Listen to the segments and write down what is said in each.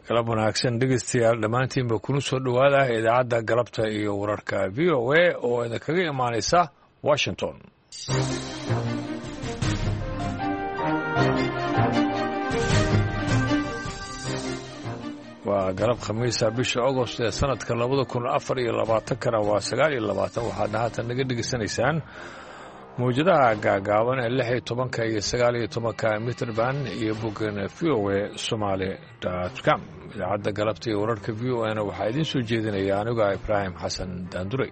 galab wanaagsan dhegeystayaal dhammaantiinba kuna soo dhowaada idaacadda galabta iyo wararka v o a oo idinkaga imaanaysa washington. waa galab khamiisa bisha agost ee sanadka 2024 waa 9 waxaadna haatan naga dhegeysanaysaan mawjadaha gaagaaban ee 16 iyo 19 mitrband iyo boggan VOA Somali.com. idaacadda galabta iyo wararka v o a waxaa idiin soo jeedinaya aniga Ibraahim Xasan Daanduray.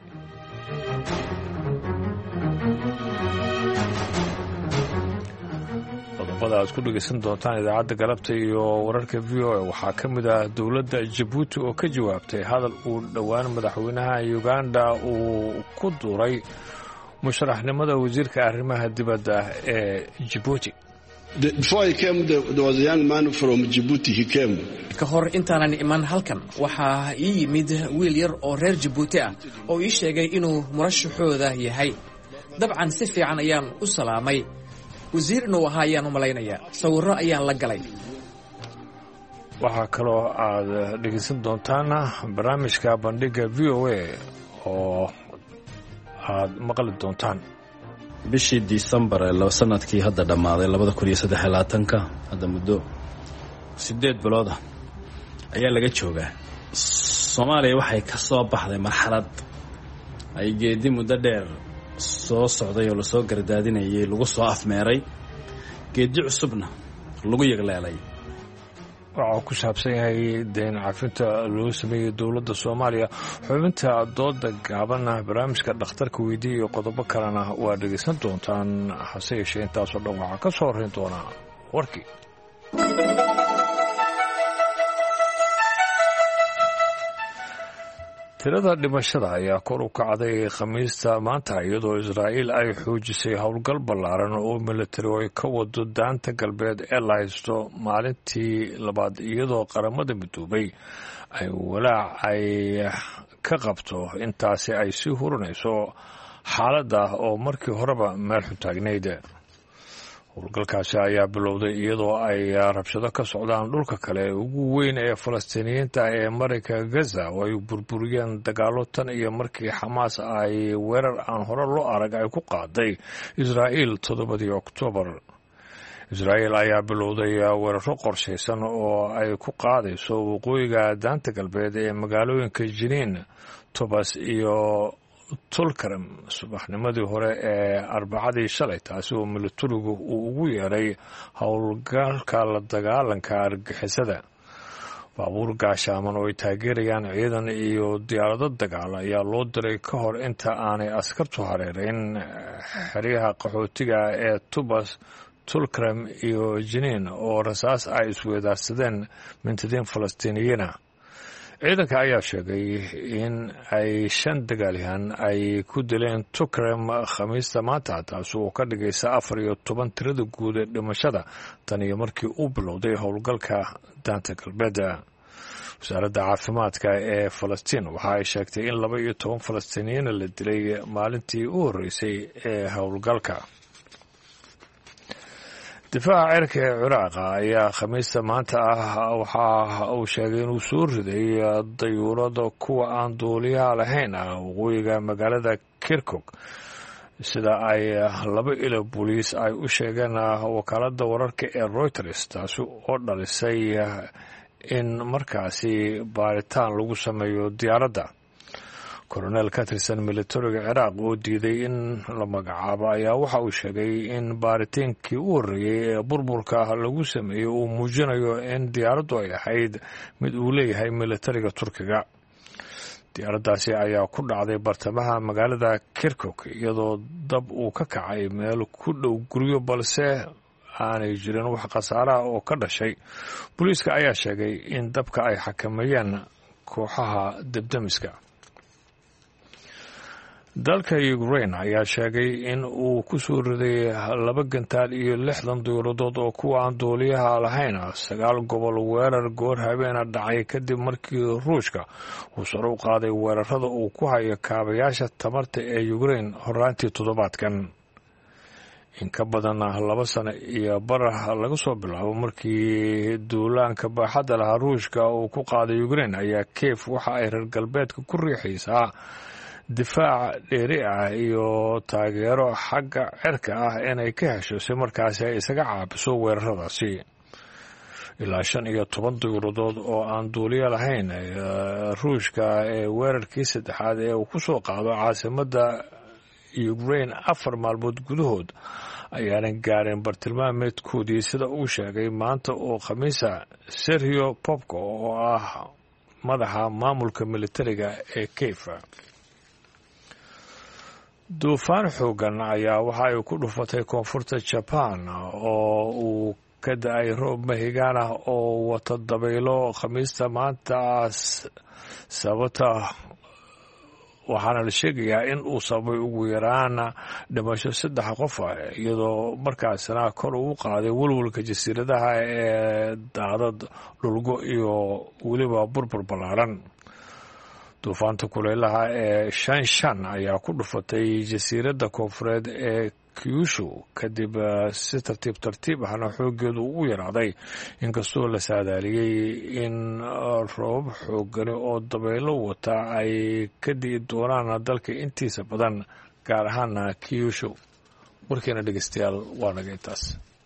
qodobada aad ku dhegeysan doontaan idaacadda galabta iyo wararka v o a waxaa ka mid ah dowladda Jabuuti oo ka jawaabtay hadal uu dhowaan madaxweynaha Uganda uu ku duuray musharaxnimada wasiirka arrimaha dibadda ee Djibouti. Before he came, there was a young man from Djibouti. He came. Ka hor intaanan iman halkan waxaa ii yimid wiil yar oo reer Djibouti ah oo ii sheegay inuu murashaxooda yahay. dabcan si fiican ayaan u salaamay. wasiirna uu ahaa ayaan u malaynayaa. sawirro ayaan la galay. waxaa kaloo aad dhegeysan doontaan barnaamijka bandhiga v o a oo aad maqli doontaan bishii December ee sanadkii hadda dhamaaday 2023 hadda muddo 8 bilood ayaa laga joogaa. Soomaaliya waxay ka soo baxday marxalad ay geedi muddo dheer soo socday oo la soo gardaadinayay lagu soo afmeeray geedi cusubna lagu yagleelay. waxaa ku saabsan yahay deyn cafinta loo sameeyey dowladda Soomaaliya. xubinta dooda gaabana barnaamijka dhakhtarka weydiiya iyo qodobo kalena waa dhegeysan doontaan. hase yeeshee intaasoo dhan waxaa ka soo horreyn doonaa warkii. tirada dhimashada ayaa kor u kacday khamiista maanta iyadoo Israa'iil ay xoojisay howlgal ballaaran oo militari ay ka wado daanta galbeed ee la haysto maalintii labaad iyadoo qaramada midoobay ay walaac ay ka qabto intaasi ay sii hurinayso xaaladda oo markii horeba meel xun taagnayd. howlgalkaasi ayaa bilowday iyadoo ay rabshado ka socdaan dhulka kale ugu weyn ee Falastiiniyiinta ee marinka Gaza oo ay burburiyeen dagaalo tan iyo markii Xamaas ay weerar aan hore loo arag ay ku qaaday Israa'iil 7 Oktoobar. Israa'iil ayaa bilowday weeraro qorshaysan oo ay ku qaadayso waqooyiga daanta galbeed ee magaalooyinka Jiniin, Tobas iyo Tulkarem subaxnimadii hore ee Arbacadii shalay, taasi oo militarigu uu ugu yeeray howlgalka la dagaalanka argagixisada. baabuur gaashaaman oo ay taageerayaan ciidan iyo diyaarado dagaal ayaa loo diray ka hor inta aanay askartu hareereyn xeryaha qaxootiga ee Tubas, Tulkarem iyo Jiniin oo rasaas ay isweedaarsadeen mintidiin Falastiiniyiin. ciidanka ayaa sheegay in ay 5 dagaalyahan ay ku dileen Tulkarem khamiista maanta, taasi oo ka dhigaysa 14 tirada guud ee dhimashada tan iyo markii uu bilowday howlgalka daanta galbeed. wasaaradda caafimaadka ee Falastiin waxa ay sheegtay in 12 Falastiiniyiin la dilay maalintii u horeysay ee howlgalka. difaaca cirka ee Ciraaq ayaa khamiista maanta waxa uu sheegay inuu soo riday dayuurado kuwa aan duuliyaha lahayn waqooyiga magaalada Kirkuk, sida ay 2 ilo booliis ay u sheegeen wakaaladda wararka ee Reuters, taasi oo dhalisay in markaasi baaritaan lagu sameeyo diyaaradda. Colonel ka tirsan militariga Ciraaq oo diiday in la magacaabo ayaa waxa uu sheegay in baaritaankii u horreeyay ee burburka lagu sameeyey uu muujinayo in diyaaraddu ay ahayd mid uu leeyahay militariga Turkiga. diyaaraddaasi ayaa ku dhacday bartamaha magaalada Kirkuk iyadoo dab uu ka kacay meel ku dhow guryo, balse aanay jirin wax khasaare ah oo ka dhashay. booliiska ayaa sheegay in dabka ay xakameeyeen kooxaha debdemiska. dalka Ukraine ayaa sheegay in uu ku soo riday 2 gantaal iyo 60 diyaaradood oo kuwa aan duuliyaha lahayn 9 gobol weerar goor habeena dhacay kadib markii Ruushka uu sare u qaaday weerarada uu ku hayo kaabayaasha tamarta ee Ukraine horaantii toddobaadkan. in ka badan 2 sano iyo barah laga soo bilaabo markii duulaanka baaxadda lahaa ruushka uu ku qaaday Ukraine ayaa Kiev waxa ay reer galbeedka ku riixaysaa difaac dheeri ah iyo taageero xagga cirka ah inay ka hesho si markaasi ay isaga caabiso weeraradaasi. ilaa 15 diyaaradood oo aan duuliye lahayn ruushka ee weerarkii saddexaad ee uu ku soo qaado caasimadda Ukraine 4 maalmood gudahood ayaanan gaarin bartilmaameedkoodii sida uu sheegay maanta oo Khamiisa Serhiy Popko oo ah madaxa maamulka militariga ee Kiev. duufaan xoogan ayaa waxa ay ku dhufatay koonfurta Japan oo uu ka da'ay roob mahigaan ah oo wata dabaylo Khamiista maanta sababta waxaana la sheegayaa in uu sababay ugu yaraan dhimasho 3 qof iyadoo markaasna kor ugu qaaday walwalka jasiiradaha ee daadad dhulgo iyo weliba burbur ballaaran. duufaanta kulaylaha ee Shanshan ayaa ku dhufatay jasiiradda koonfureed ee Kyushu kadib si tartiib ahna xoogeedu ugu yaraaday inkastoo la saadaaliyey in roob xoogani oo dabaylo wata ay ka di'i doonaan dalka intiisa badan gaar ahaan Kyushu. warkeena dhegeystayaal waa naga intaas.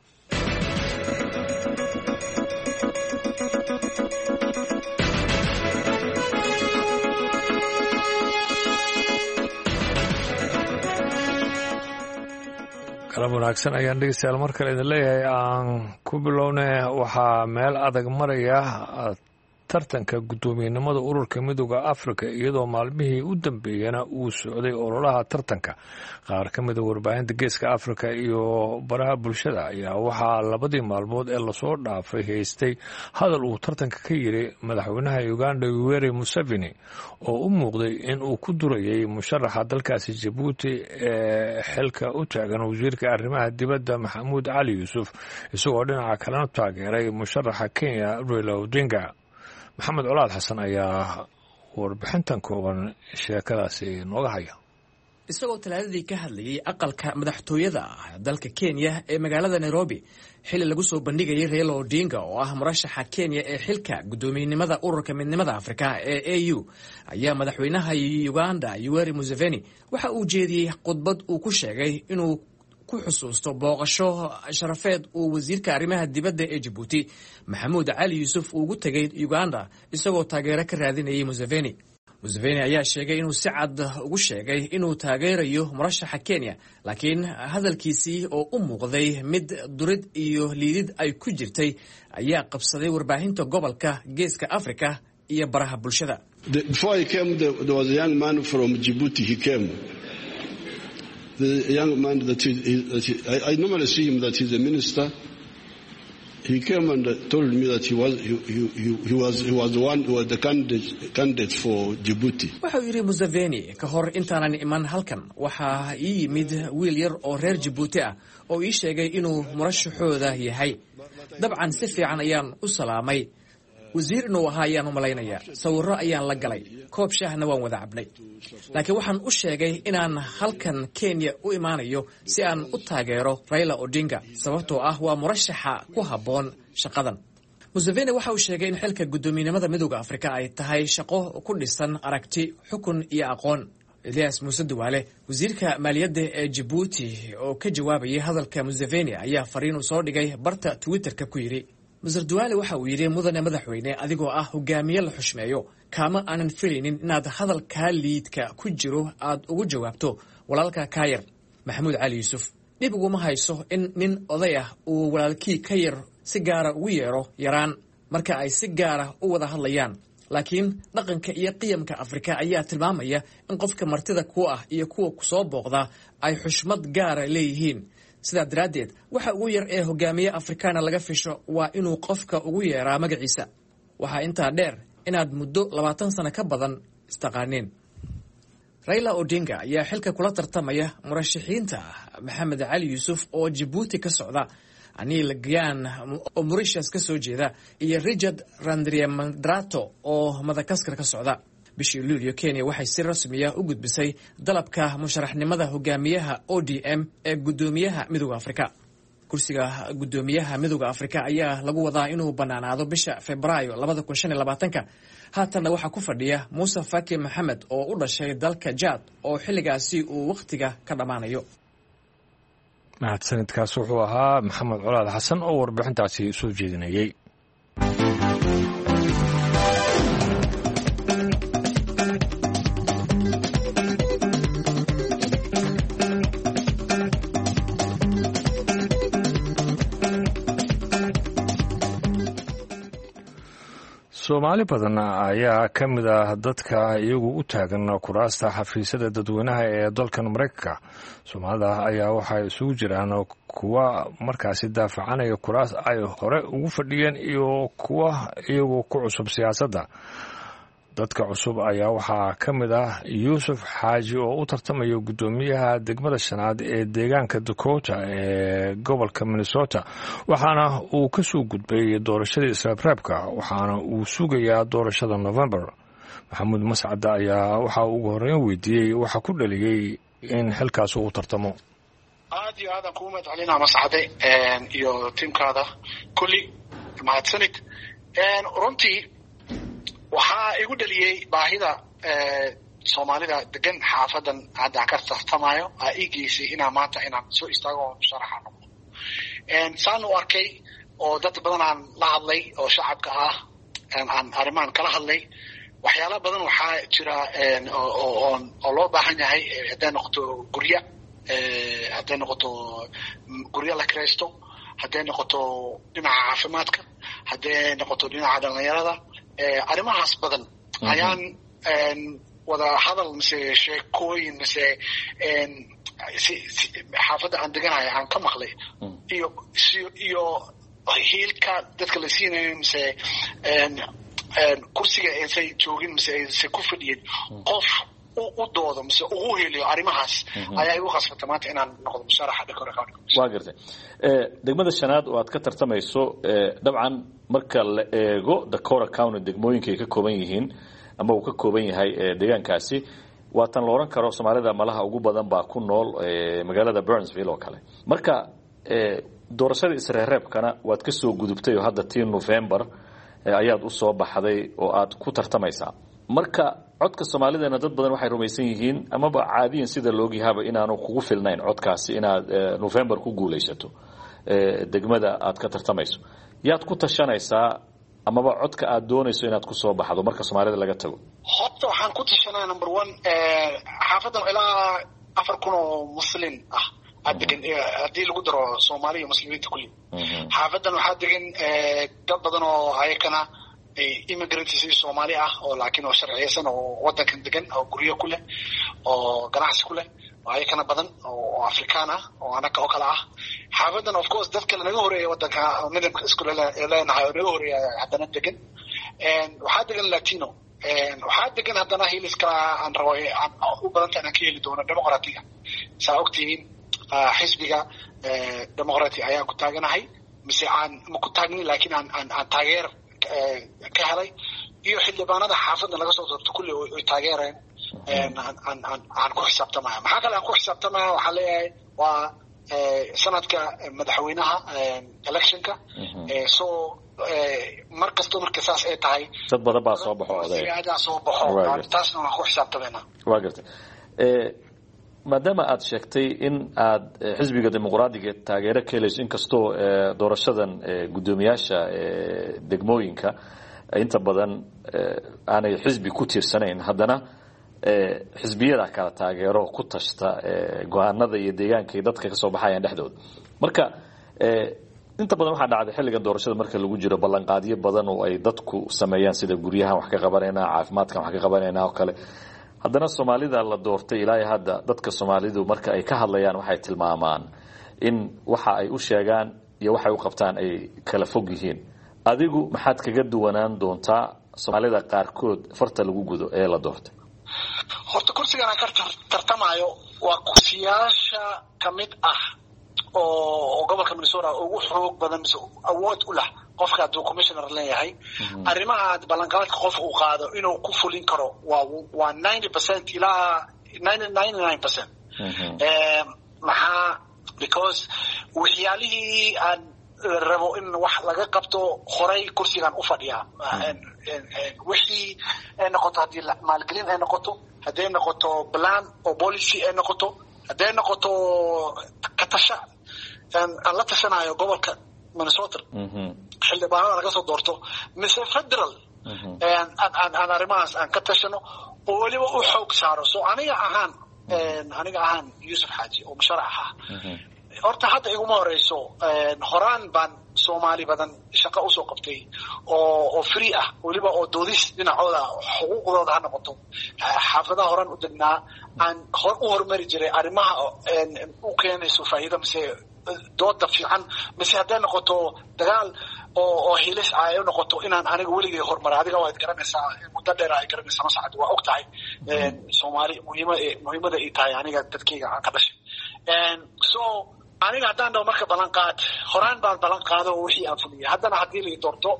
kala wanaagsan ayaan dhegeystayaal mar kale idin leeyahay. aan ku bilownay waxaa meel adag maraya tartanka guddoomiyenimada ururka midowga Afrika iyadoo maalmihii u dambeeyana uu socday ololaha tartanka. qaar ka mid ah warbaahinta geeska Afrika iyo baraha bulshada ayaa waxaa 2 maalmood ee lasoo dhaafay haystay hadal uu tartanka ka yiri madaxweynaha Uganda Yoweri Museveni oo u muuqday in uu ku durayay musharaxa dalkaasi Djibouti ee xilka u taagan wasiirka arrimaha dibadda Maxamuud Cali Yuusuf isagoo dhinaca kalena taageeray musharaxa Kenya Raila Odinga. maxamed colaad xasan ayaa warbixintan kooban sheekadaasi nooga haya. isagoo talaadadii ka hadlayay aqalka madaxtooyada dalka Kenya ee magaalada Nairobi xilli lagu soo bandhigayay Raila Odinga oo ah murashaxa Kenya ee xilka guddoomiyenimada ururka midnimada Afrika ee AU ayaa madaxweynaha Uganda Yoweri Museveni waxa uu jeediyey khudbad uu ku sheegay inuu ku xusuusto booqasho sharafeed uu wasiirka arrimaha dibadda ee Djibouti Maxamuud Cali Yuusuf ugu tagay Uganda isagoo taageero ka raadinayay Museveni. Museveni ayaa sheegay inuu si cad ugu sheegay inuu taageerayo murashaxa Kenya laakiin hadalkiisii oo u muuqday mid durid iyo liidid ay ku jirtay ayaa qabsaday warbaahinta gobolka geeska Afrika iyo baraha bulshada. Before he came, there was a young man from Djibouti. He came. The young man I normally see him that he's a minister. He came and told me that he was the one who was the candidate for Djibouti. Wuxuu yiri Museveni ka hor intaanan iman halkan waxaa ii yimid wiil yar oo reer Djibouti ah oo ii sheegay inuu murashaxooda yahay. dabcan si fiican ayaan u salaamay. wasiir inuu ahaa ayaan u malaynayaa. sawirro ayaan la galay. koob shaahna waan wada cabnay. laakiin waxaan u sheegay inaan halkan Kenya u imaanayo si aan u taageero Raila Odinga sababtoo ah waa murashaxa ku habboon shaqadan. Museveni waxa uu sheegay in xilka guddoomiyenimada midowga Afrika ay tahay shaqo ku dhisan aragti, xukun iyo aqoon. Elias Muuse Duwale wasiirka maaliyadda ee Djibouti oo ka jawaabayay hadalka Museveni ayaa fariin u soo dhigay barta Twitterka ku yiri Mr. Duwale waxa uu yiri mudane madaxweyne adigoo ah hogaamiye la xushmeeyo kaama aanan filaynin inaad hadalka liidka ku jiro aad ugu jawaabto walaalka Kayar Maxamuud Cali Yuusuf. dib uguma hayso in nin oday ah uu walaalkii Kayar si gaara ugu yeero yaraan marka ay si gaara u wada hadlayaan. laakiin dhaqanka iyo qiyamka Afrika ayaa tilmaamaya in qofka martida ku ah iyo kuwa ku soo booqda ay xushmad gaar leeyihiin. sidaa daraadeed waxa ugu yar ee hogaamiye Afrikaana laga fisho waa inuu qofka ugu yeeraa magaciisa. waxa intaa dheer inaad muddo 20 sano ka badan istaqaaneen. Raila Odinga ayaa xilka kula tartamaya murashaxiinta Maxamed Cali Yuusuf oo Djibouti ka socda, Anil Gyan oo Mauritius ka soo jeeda iyo Richard Randriamandrato oo Madagascar ka socda. bishii luulyo Kenya waxay si rasmi ah u gudbisay dalabka musharaxnimada hogaamiyaha ODM ee gudoomiyaha Midowga Afrika. kursiga gudoomiyaha Midowga Afrika ayaa lagu wadaa inuu banaanaado bisha Febraayo 2025. haatanna waxaa ku fadhiya Muuse Faki Maxamed oo u dhashay dalka Chad oo xilligaasi uu waqtiga ka dhamaanayo. mahadsanidkaas wuxuu ahaa Maxamed Colaad Xasan oo warbixintaasi soo jeedinayay. Soomaali badan ayaa ka mid ah dadka iyagu u taagan kuraasta xafiisyada dadweynaha ee dalkan Mareykanka. Soomaalida ayaa waxay isugu jiraan kuwa markaasi daafacanaya kuraas ay hore ugu fadhiyeen iyo kuwa iyagu ku cusub siyaasadda. dadka cusub ayaa waxaa ka mid ah Yuusuf Xaaji oo u tartamaya gudoomiyaha degmada shanaad ee deegaanka Dakota ee gobolka Minnesota, waxaana uu ka soo gudbay doorashadii Israa'iilka, waxaana uu sugayaa doorashada November. Maxamuud Mascad ayaa waxa uu ugu horeyn weydiiyey waxa ku dhaliyay in xilkaas uu tartamo. aad iyo aad ku madcalina Mascade iyo tiimkaada kulli mahadsanid. runtii waxaa igu dhaliyay baahida Soomaalida degan xaafadan hadda ka tartamayo iigiisay inaan maanta inaan soo istaago sharaxa noqdo. saan u arkay oo dad badan aan la hadlay oo shacabka ah aan arrimahan kala hadlay. waxyaalo badan waxaa jira oo loo baahan yahay haddii noqoto gurya, haddii noqoto gurya la kiraysto, haddii noqoto dhinaca caafimaadka, haddii noqoto dhinaca dhalinyarada. arrimahaas badan ayaan wada hadal mise sheekooyin mise xaafadda aan deganayo aan ka maqlay iyo hiilka dadka la siinayo mise kursiga aysan joogin mise aysan ku fadhiyin qof u doodo mise ugu heliyo arrimahaas ayaa igu khasbata maanta inaan noqdo musharaxa Dakota County. waa gartay degmada shanaad oo aad ka tartamayso dabcan marka la eego Dakota County degmooyinka ay ka kooban yihiin ama uu ka kooban yahay deegaankaasi waa tan la oran karo Soomaalida malaha ugu badan baa ku nool magaalada Burnsville oo kale. marka doorashada Israa'iilkana waad ka soo gudubtay oo hadda 10 November ayaad u soo baxday oo aad ku tartamaysaa. marka codka Soomaalidana dad badan waxay rumaysan yihiin amaba caadiyan sida loo ogyahay inaanu kugu filnayn codkaasi inaad November ku guuleysato degmada aad ka tartamayso. yaad ku tashanaysaa amaba codka aad doonayso inaad ku soo baxdo marka Soomaalida laga tago? horta waxaan ku tashanaa number 1 xaafadan ilaa 4,000 oo muslim ah adegan hadii lagu daro Soomaaliya muslimiinta kulli. xaafadan waxaa degan dad badan oo ayakana immigrants Soomaali ah oo laakiin oo sharciyeysan oo wadankan degan oo guryo ku leh oo ganacsi ku leh oo ayakana badan oo Afrikaan ah oo anaka oo kala ah. xaafadan of course dadka naga horeeyay wadanka midabka isku leenahay oo naga horeeyay haddana degan. waxaa degan Latino, waxaa degan haddana hiliska aan rabo aan u badan tahay ka heli doono dimuqraadiga. saa ogtihiin xisbiga dimuqraadi ayaan ku taaganahay mise aan ma ku taagnin laakiin aan taageer ka helay iyo xildhibaanada xaafadda laga soo doorto kulli oo taageereen aan ku xisaabtamaya. maxaa kale aan ku xisaabtamaya waxaa leeyahay waa sanadka madaxweynaha electionka. so mar kasto marka saas ay tahay dad badan baa soo baxo odayaasha soo baxo taasna waan ku xisaabtamayna. waa gartay maadaama aad sheegtay in aad xisbiga dimuqraadiga taageero ka helayso inkastoo doorashadan gudoomiyaasha degmooyinka inta badan aanay xisbi ku tiirsanayn, haddana xisbiyada kala taageero ku tashta go'aanada iyo deegaanka iyo dadka ka soo baxayaan dhexdooda. marka inta badan waxaa dhacday xilligan doorashada marka lagu jiro ballanqaadyo badan oo ay dadku sameeyaan sida guryahan wax ka qabanayna, caafimaadkan wax ka qabanayna oo kale. haddana Soomaalida la doortay ilaa hadda dadka Soomaalidu marka ay ka hadlayaan waxay tilmaamaan in waxa ay u sheegaan iyo waxa ay u qabtaan ay kala fog yihiin. adigu maxaad kaga duwanaan doontaa Soomaalida qaarkood farta lagu gudo ee la doortay? horta kursigan aan ka tartamayo waa kursiyaasha kamid ah oo gobolka Minnesota ugu xoog badan mise awood u leh qofka hadduu commissioner leeyahay arrimaha ballanqaadka qof uu qaado inuu ku fulin karo waa 90% ilaa 99%. maxaa because waxyaalihii aan rabo in wax laga qabto horay kursigan u fadhiyaa wixii ay noqoto haddii maalgelin ay noqoto hadday noqoto plan oo policy ay noqoto hadday noqoto katasha aan la tashanayo gobolka Minnesota xildhibaanada laga soo doorto mise federal aan arrimahaas aan ka tashano oo weliba u xoog saaro so aniga ahaan Yusuf Xaaji oo musharax ah horta hadda iguma horeyso horaan baan Soomaali badan shaqo u soo qabtay oo free ah waliba oo doodis dhinacooda xuquuqdooda ha noqoto xaafadaha horaan u degnaa aan u hormari jiray arrimaha u keenayso faa'iido mise dooda fiican mise hadday noqoto dagaal oo hilis ay noqoto inaan aniga weligay horumar adiga waad garanaysaa muddo dheer ay garanaysaa masacad waa og tahay Soomaali muhiimada ay tahay aniga dadkayga aan ka dhashay so aniga haddaan dhaho marka ballanqaad horaan baan ballanqaado wixii aan fuliyay haddana haddii la doorto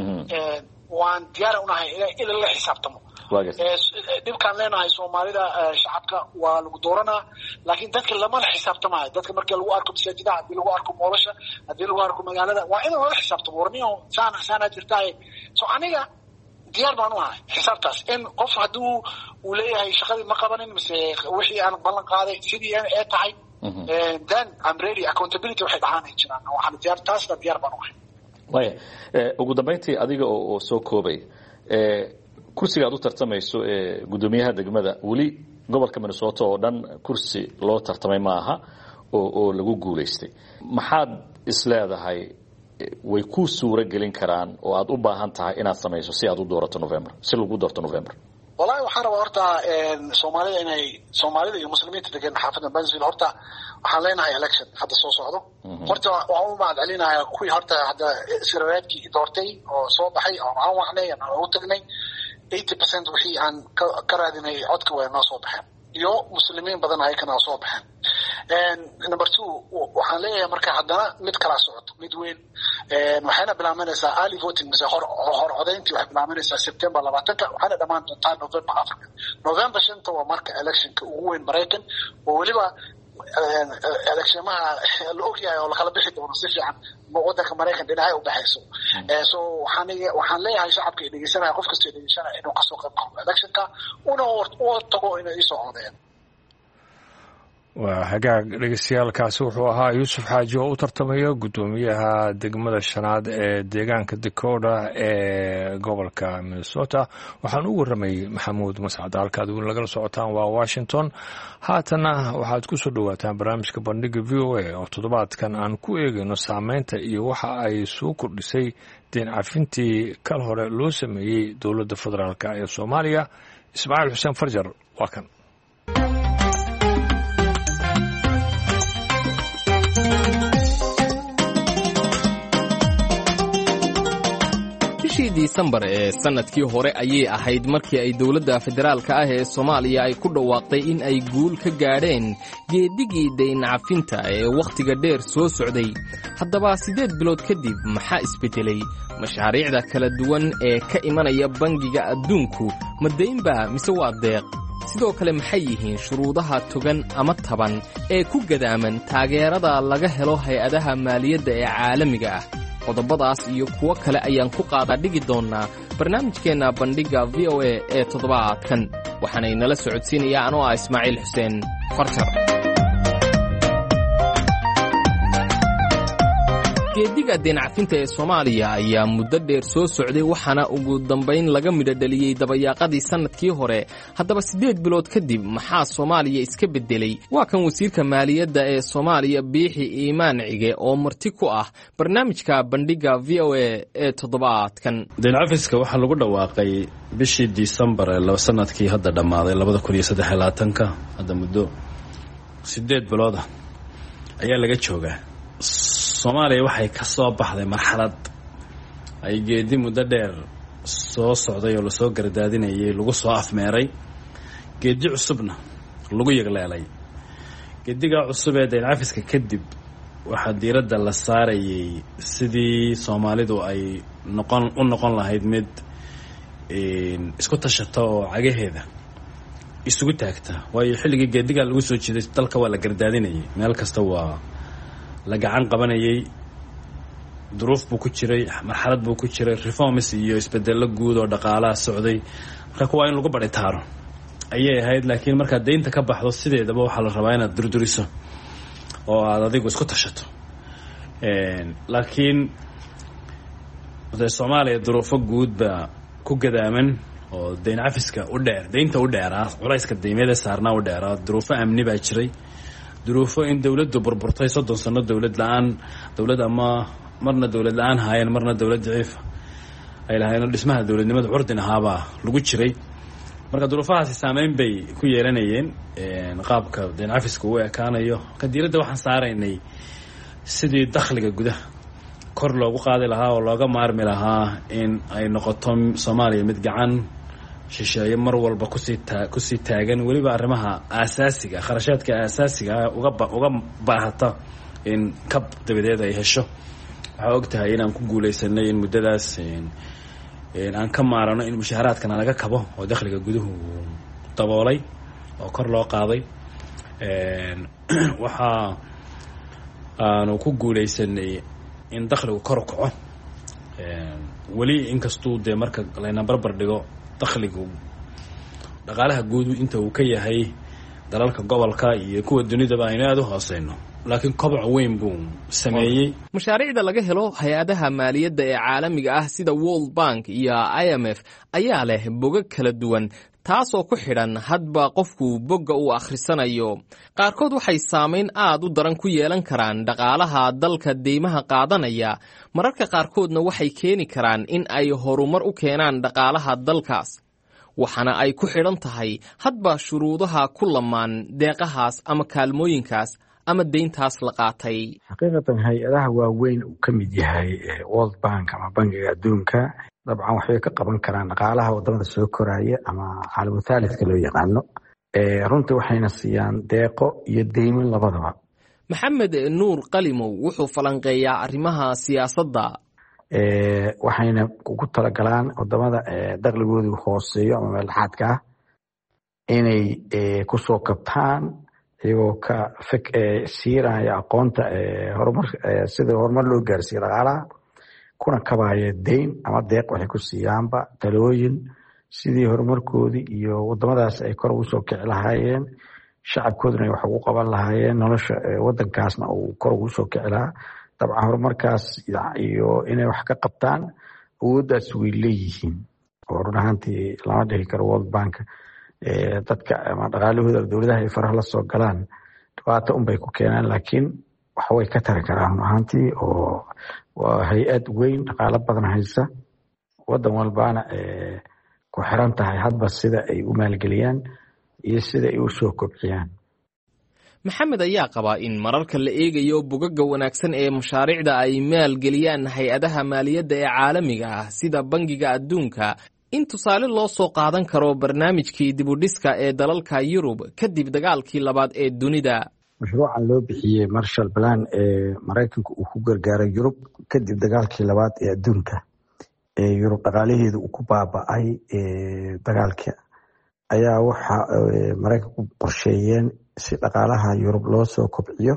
waan diyaar u nahay in la xisaabtamo dhibkaan leenahay Soomaalida shacabka waa lagu dooranaa laakiin dadka lama la xisaabtamayo dadka markii lagu arko masaajidaha haddii lagu arko moolasha haddii lagu arko magaalada waa in la xisaabtamo warniyo saana jirtaa so aniga diyaar baan u ahay xisaabtaas in qof hadduu uu leeyahay shaqadii ma qabanin mise wixii aan ballan qaaday sidii ay tahay then I'm ready accountability waxay dhahaan jiraan waxaan diyaar baan u ahay way ugu dambeyntii adiga oo soo koobay kursiga aad u tartamayso gudoomiyaha degmada wali gobolka Minnesota oo dhan kursi loo tartamay ma aha oo lagu guuleystay maxaad isleedahay way ku suura gelin karaan oo aad u baahan tahay inaad samayso si aad u doorato November si lagu doorto November wallahi waxaan rabaa horta Soomaalida iyo muslimiinta degan xaafadda Banzil horta waxaan leenahay election hadda soo socdo horta waxaan u mahadcelinayaa kuwii horta hadda siraadkii doortay oo soo baxay oo aan wacnay aan u tagnay 80% wixii aan ka raadinay codka way noo soo baxeen iyo muslimiin badan ay kana soo baxeen number 2 waxaan leeyahay marka haddana mid kala socoto mid weyn waxayna bilaabanaysaa early voting mise hor codayntii waxay bilaabanaysaa September 20 waxaana dhamaan doontaa November 5 waa marka electionka ugu weyn Mareykan oo waliba electionaha la ogyahay oo la kala bixi doono si fiican waddanka Mareykan dhinacay u baxayso so waxaan leeyahay shacabka dhegeysanaya qof kasta dhegeysanaya inuu ka soo qayb qaato electionka una tago inay soo codeeyaan waa hagaag dhegeystayaaalkaasi wuxuu ahaa Yusuf Xaaji oo u tartamaya gudoomiyaha degmada shanaad ee deegaanka Dakota ee gobolka Minnesota waxaan ugu warramay Maxamuud Mascad halkaad lagala socotaan waa Washington haatana waxaad ku soo dhawaataan barnaamijka bandhiga VOA oo toddobaadkan aan ku eegayno saameynta iyo waxa ay soo kordhisay deen cafintii kal hore loo sameeyay dowladda federaalka ee Soomaaliya Ismaaciil Xuseen Farjar waa kan bishii Disembar ee sanadkii hore ayay ahayd markii ay dowladda federaalka ah ee Soomaaliya ay ku dhawaaqday in ay guul ka gaadheen geedigii deyn cafinta ee wakhtiga dheer soo socday haddaba 8 bilood kadib maxaa isbedelay mashaariicda kala duwan ee ka imanaya bangiga adduunku ma deynba mise waa deeq sidoo kale maxay yihiin shuruudaha togan ama taban ee ku gadaaman taageerada laga helo hay-adaha maaliyadda ee caalamiga ah qodobadaas iyo kuwo kale ayaan ku qaada dhigi doonaa barnaamijkeenna bandhiga VOA ee toddobaadkan waxaana inala socodsiinayaa anoo ah Ismaaciil Xuseen Farjar geediga deen cafinta ee Soomaaliya ayaa muddo dheer soo socday waxaana ugu dambayn laga midho dhaliyay dabayaaqadii sanadkii hore haddaba 8 bilood kadib maxaa Soomaaliya iska bedelay waa kan wasiirka maaliyadda ee Soomaaliya Biixi Iimaan Cige oo marti ku ah barnaamijka bandhiga VOA ee toddobaadkan deen cafiska waxaa lagu dhawaaqay bishii Disembar ee sanadkii hadda dhamaaday 2023 hadda muddo 8 bilood ayaa laga joogaa Soomaaliya waxay ka soo baxday marxalad ay geedi muddo dheer soo socday oo la soo gardaadinayay lagu soo afmeeray geedi cusubna lagu yagleelay geediga cusub ee deen cafiska kadib waxaa diiradda la saarayay sidii Soomaalidu ay noqon lahayd mid isku tashata oo cagaheeda isugu taagta. waayo xilligii geediga lagu soo jeeday dalka waa la gardaadinayay, meel kasta waa la gacan qabanayay, duruuf buu ku jiray, marxalad buu ku jiray, reforms iyo isbedello guud oo dhaqaalaha socday. marka kuwa in lagu baritaaro ayay ahayd. laakiin markaad deynta ka baxdo sideedaba waxaa la rabaa inaad durduriso oo aad adigu isku tashato. laakiin Soomaaliya duruufo guud baa ku gadaaman oo deyn cafiska deynta u dheeraa, culayska deymeeda saarnaa u dheeraa. duruufo amni baa jiray, duruufo in dawladdu burburtay 30 sano dawlad ama marna dawlad la-aan haayeen, marna dawlad daciif ay lahaayeen. dhismaha dawladnimada curdin ahaabaa lagu jiray. marka duruufahaasi saameyn bay ku yeelanayeen qaabka deyn cafiska u ekaanayo. marka diiradda waxaan saaraynay sidii dakhliga gudaha kor loogu qaadi lahaa oo looga maarmi lahaa in ay noqoto Soomaaliya mid gacan shisheeye mar walba kusii taagan, weliba arrimaha aasaasiga, kharashaadka aasaasiga uga baahata in kab dabadeed ay hesho. waxaa ogtahay inaan ku guulaysanay in muddadaas aan ka maarano in mushaaraadkana laga kabo oo dakhliga guduhu daboolay oo kor loo qaaday. waxaa aanu ku guulaysanay in dakhligu kor u kaco. weli inkastuu dee marka layna barbar dhigo dakhligu dhaqaalaha guud inta uu ka yahay dalalka gobolka iyo kuwa dunidaba aynu aad u hooseyno, laakiin koboc weyn buu sameeyey. mashaariicda laga helo hay-adaha maaliyadda ee caalamiga ah sida World Bank iyo IMF ayaa leh bogag kala duwan, taasoo ku xidhan hadba qofku bogga uu akhrisanayo. qaarkood waxay saameyn aad u daran ku yeelan karaan dhaqaalaha dalka deymaha qaadanaya, mararka qaarkoodna waxay keeni karaan in ay horumar u keenaan dhaqaalaha dalkaas. waxaana ay ku xidhan tahay hadba shuruudaha ku lamaan deeqahaas ama kaalmooyinkaas ama deyntaas la qaatay. xaqiiqatan hay-adaha waaweyn uu ka mid yahay World Bank ama Bangiga Adduunka dabcan waxay ka qaban karaan dhaqaalaha wadamada soo koraya ama caalamka thaalithka loo yaqaano. runtii waxayna siiyaan deeqo iyo deymin labadaba. Maxamed Nuur Qalimow wuxuu falanqeeyaa arrimaha siyaasadda. waxayna ugu talagalaan wadamada dakhligoodu hooseeyo ama meelxaadka ah inay kusoo kabtaan iyagoo ka siiraya aqoonta horumar sida horumar loo gaarsiiyo dhaqaalaha, kuna kabaya deyn ama deeq. waxay ku siiyaanba talooyin sidii horumarkoodii iyo wadamadaas ay kor ugu soo kici lahaayeen, shacabkooduna ay wax ugu qaban lahaayeen, nolosha wadankaasna uu kor ugu soo kici lahaa. dabcan horumarkaas iyo inay wax ka qabtaan awooddaas way leeyihiin oo run ahaantii lama dhihi karo World Bank dadka ama dhaqaalahooda dowladaha ay faraha la soo galaan dhibaato unbay ku keenaan, laakiin wax way ka tari karaan run ahaantii. oo waa hay-ad weyn dhaqaalo badan haysa, wadan walbaana ku xiran tahay hadba sida ay u maalgeliyaan iyo sida ay u soo kobciyaan. Maxamed ayaa qabaa in mararka la eegayo bogagga wanaagsan ee mashaariicda ay maalgeliyaan hay-adaha maaliyadda ee caalamiga ah sida Bangiga Adduunka in tusaale loo soo qaadan karo barnaamijkii dib u dhiska ee dalalka Yurub kadib dagaalkii labaad ee dunida. mashruucan loo bixiyey Marshall Plan ee Mareykanka uu ku gargaaray Yurub kadib dagaalkii labaad ee adduunka. Yurub dhaqaalaheedu uu ku baaba'ay dagaalka ayaa waxa Mareykanku qorsheeyeen si dhaqaalaha Yurub loo soo kobciyo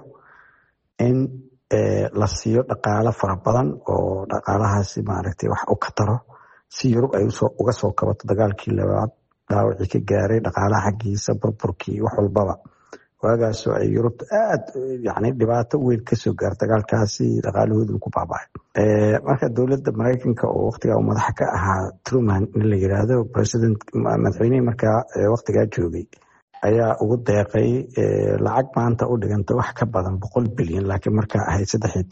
in la siiyo dhaqaale fara badan oo dhaqaalahaasi maaragtay wax u ka taro si Yurub ay uga soo kabato dagaalkii labaad dhaawacii ka gaaray dhaqaalaha xaggiisa, burburkii wax walbaba. waagaasoo ay Yurub aad dhibaato weyn ka soo gaartay dagaalkaasi, dhaqaalahoodu ku baaba'ay. marka dowladda Mareykanka oo waqtigaa madaxa ka ahaa Truman in la yiraahdo madaxweynihii markaa waqtigaa joogay ayaa ugu deeqay lacag maanta u dhiganta wax ka badan 100 bilyan, laakiin markaa ahayd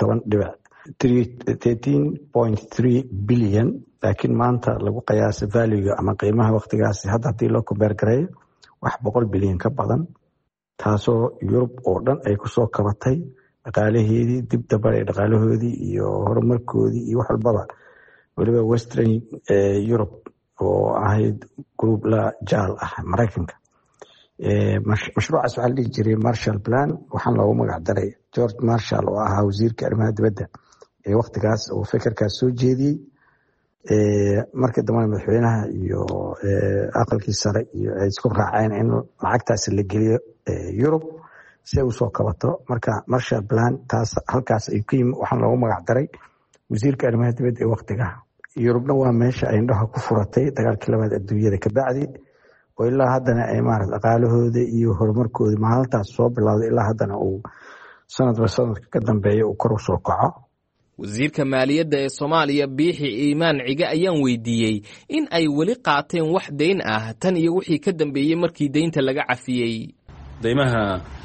13.3 bilyan, laakiin maanta lagu qiyaasay value ama qiimaha waqtigaasi hadda hadii loo compare gareeyo wax 100 bilyan ka badan, taasoo Yurub oo dhan ay ku soo kabatay dhaqaalaheedii, dib dabar ee dhaqaalahoodii iyo horumarkoodii iyo wax walbaba. waliba Western Europe oo ahayd group la jaal ah Mareykanka mashruucaas waxaa la dhihi jiray Marshall Plan, waxaan loogu magac daray George Marshall oo ahaa wasiirka arrimaha dibadda ee waqtigaas oo fikirkaas soo jeediyey. Markii dambena madaxweynaha iyo aqalkii sare iyo ay isku raaceen in lacagtaas la geliyo Yurub si ay usoo kabato. Marka Marshall Plan taas halkaas ay ku yimi, waxaan loogu magac daray wasiirka arrimaha dibadda ee waqtiga. Yurubna waa meesha ay indhaha ku furatay dagaalkii labaad adduunyada ka bacdi, oo ilaa haddana ay dhaqaalahooda iyo horumarkooda maalintaas soo bilowday ilaa haddana uu sanadba sanadka ka dambeeya uu kor u soo kaco. wasiirka maaliyadda ee Soomaaliya Biixi Iimaan Cige ayaan weydiiyey in ay weli qaateen wax deyn ah tan iyo wixii ka dambeeyey markii deynta laga cafiyey. deymaha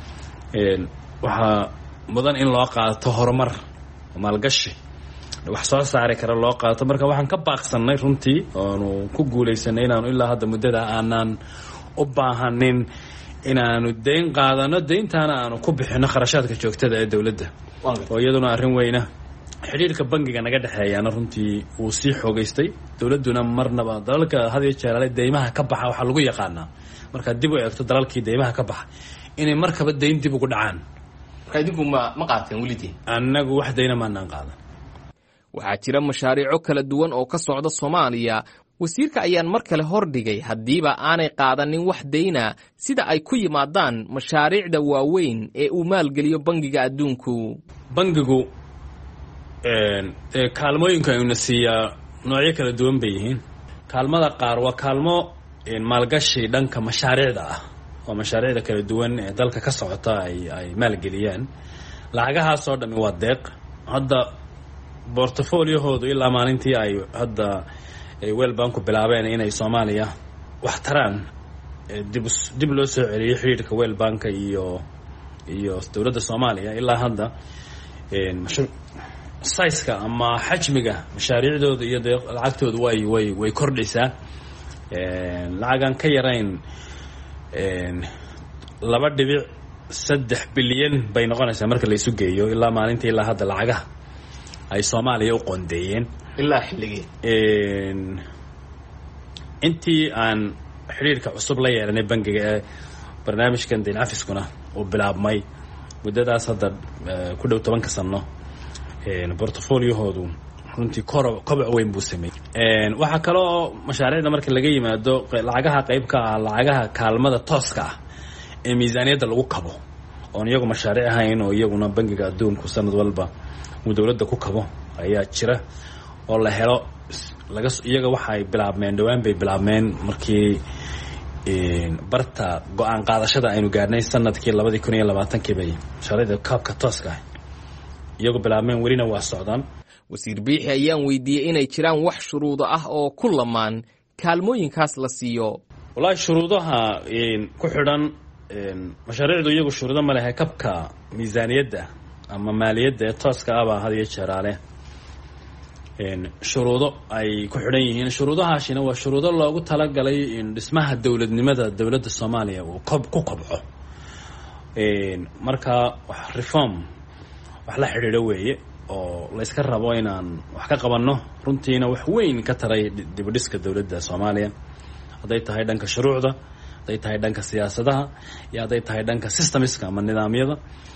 waxaa mudan in loo qaato horumar maalgashi wax soo saari kara loo qaato. Marka waxaan ka baaqsanay runtii oonu ku guulaysanay inaanu ilaa hadda muddada aanan u baahanin inaanu deyn qaadano, deyntaana aanu ku bixino kharashaadka joogtada ee dowladda, oo iyaduna arrin weyna. xidhiirka bangiga naga dhexeeyana runtii wuu sii xoogaystay. dowladduna marnaba dalalka had iyo jeer deymaha ka baxa waxaa lagu yaqaanaa markaad dib u eegto dalalkii deymaha ka baxa inay markaba deyn dib ugu dhacaan. marka idinku ma qaateen welidii? annagu wax deyna maanaan qaadan. waxaa jira mashaariico kala duwan oo ka socda Soomaaliya. wasiirka ayaan mar kale hordhigay haddiiba aanay qaadanin wax deyna sida ay ku yimaadaan mashaariicda waaweyn ee uu maalgeliyo bangiga adduunku. bangigu kaalmooyinka ayuuna siiyaa noocyo kala duwan bay yihiin. kaalmada qaar waa kaalmo maalgashi dhanka mashaariicda ah, oo mashaariicda kala duwan ee dalka ka socota ay maalgeliyaan. lacagahaasoo dhammi waa deeq. hadda bortfoliohoodu ilaa maalintii ay hadda World Bank bilaabeen inay Soomaaliya wax taraan, dib loo soo celiyay xiriirka World Bank iyo dowladda Soomaaliya. ilaa hadda size-ka ama xajmiga mashaariicdooda iyo lacagtooda way kordhaysaa. lacagan ka yarayn 2.3 bilyan bay noqonaysaa marka la isu geeyo ilaa maalintii ilaa hadda lacagaha ay Soomaaliya u qoondeeyeen. ilaa xilligii intii aan xiriirka cusub la yeelanay bangiga ee barnaamijkan deyn cafiskuna uu bilaabmay muddadaas hadda ku dhow 10 sano, portfoliohoodu runtii koboc weyn buu sameeyey. waxaa kaloo mashaariicda marka laga yimaado lacagaha qayb ka ah lacagaha kaalmada tooska ah ee miisaaniyadda lagu kabo oon iyagu mashaariic ahayn, oo iyaguna bangiga adduunku sanad walba uu dowladda ku kabo ayaa jira oo la helo. iyaga waxay bilaabmeen dhowaan bay bilaabmeen markii barta go-aan qaadashada aynu gaarnay sanadkii 2020 bay mashaariicda kaabka tooska ah iyagu bilaabmeen, welina waa socdaan. wasiir Biixi ayaan weydiiyey inay jiraan wax shuruudo ah oo ku lamaan kaalmooyinkaas la siiyo. wallaahi shuruudaha ku xidhan mashaariicdu iyagu shuruudo ma lehe. kabka miisaaniyadda ama maaliyadda ee tooska ah baa had iyo jeeraale shuruudo ay ku xidhan yihiin. shuruudahaasina waa shuruudo loogu talagalay dhismaha dowladnimada dowladda Soomaaliya uu ku kobco. marka reform wax la xidhiidho weeye oo la iska rabo inaan wax ka qabanno. runtiina wax weyn ka taray dibudhiska dowladda Soomaaliya, hadday tahay dhanka shuruucda, hadday tahay dhanka siyaasadaha, iyo hadday tahay dhanka systemska ama nidaamyada.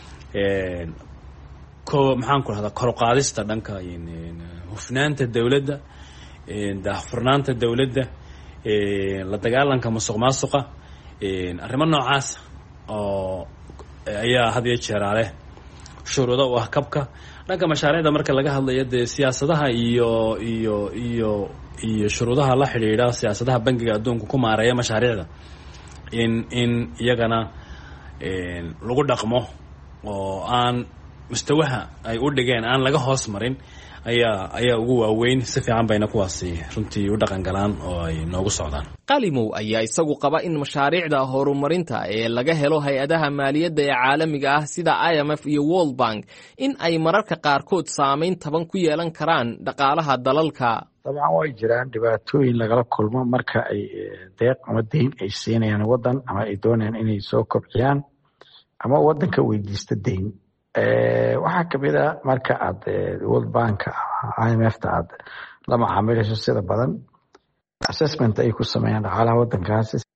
maxaan ku rahdaa kor u qaadista dhanka hufnaanta dowladda, daahfurnaanta dowladda, la dagaalanka musuqmaasuqa, arrimo noocaas oo ayaa had iyo jeeraale shuruudo u ah kabka. dhanka mashaariicda marka laga hadlayo dee siyaasadaha iyo shuruudaha la xidhiidha siyaasadaha bangiga adduunka ku maareeya mashaariicda in iyagana lagu dhaqmo oo aan mustawaha ay u dhigeen aan laga hoos marin ayaa ugu waaweyn. si fiican bayna kuwaasi runtii u dhaqan galaan oo ay noogu socdaan. qalimow ayaa isagu qaba in mashaariicda horumarinta ee laga helo hay-adaha maaliyadda ee caalamiga ah sida IMF iyo World Bank in ay mararka qaarkood saameyn taban ku yeelan karaan dhaqaalaha dalalka. dabcan way jiraan dhibaatooyin lagala kulmo marka ay deeq ama deyn ay siinayaan waddan ama ay doonayaan inay soo kobciyaan ama waddanka weydiista deyn. waxaa kamid a marka aad World Bank IMF-ta aad la macaamilayso sida badan assessment ay ku sameeyaan dhaqaalaha waddankaasi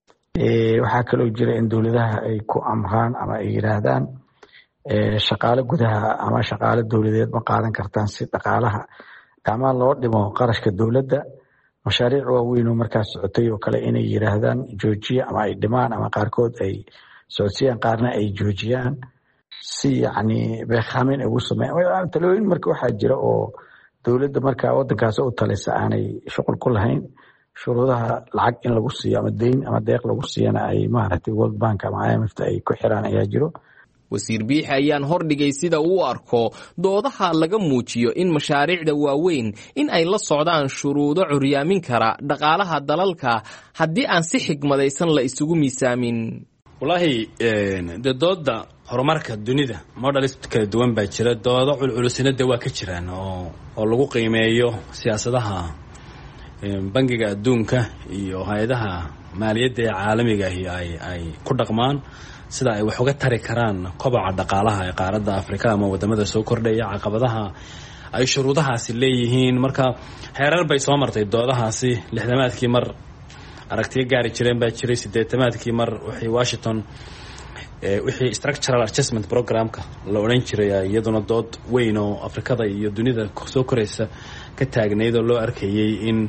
waxaa kaloo jira in dowladaha ay ku amraan ama ay yiraahdaan shaqaale gudaha ama shaqaale dowladeed ma qaadan kartaan si dhaqaalaha ama loo dhimo qarashka dowladda. mashaariic waaweyn oo markaas socotay oo kale inay yiraahdaan joojiya ama ay dhimaan ama qaarkood ay socodsiyaan qaarna ay joojiyaan si yacni beekhamin ugu sameeyaan. talooyin marka waxaa jira oo dowladda markaa waddankaas u talisa aanay shuqul ku lahayn. shuruudaha lacag in lagu siiyo ama deyn ama deeq lagu siiyana ay maaragtay World Bank ama IMF ay ku xiraan ayaa jiro. wasiir biixi ayaan hordhigay sida uu arko doodaha laga muujiyo in mashaariicda waaweyn in ay la socdaan shuruudo curyaamin kara dhaqaalaha dalalka haddii aan si xigmadaysan la isugu miisaamin. wallaahi de dooda horumarka dunida models kala duwan baa jira. doodo culculusina de waa ka jiraan oo lagu qiimeeyo siyaasadaha bangiga adduunka iyo hay-adaha maaliyadda ee caalamiga ahi ay ku dhaqmaan sida ay wax uga tari karaan kobaca dhaqaalaha ee qaaradda Afrika ama wadamada soo kordhaya, caqabadaha ay shuruudahaasi leeyihiin. marka heerar bay soo martay doodahaasi. 60maadkii mar aragtiyo gaari jireen baa jiray, 80maadkii mar wixii Washington wixii structural adjustment programka la oran jiray iyaduna dood weyn oo Afrikada iyo dunida soo koraysa ka taagneyd oo loo arkayay in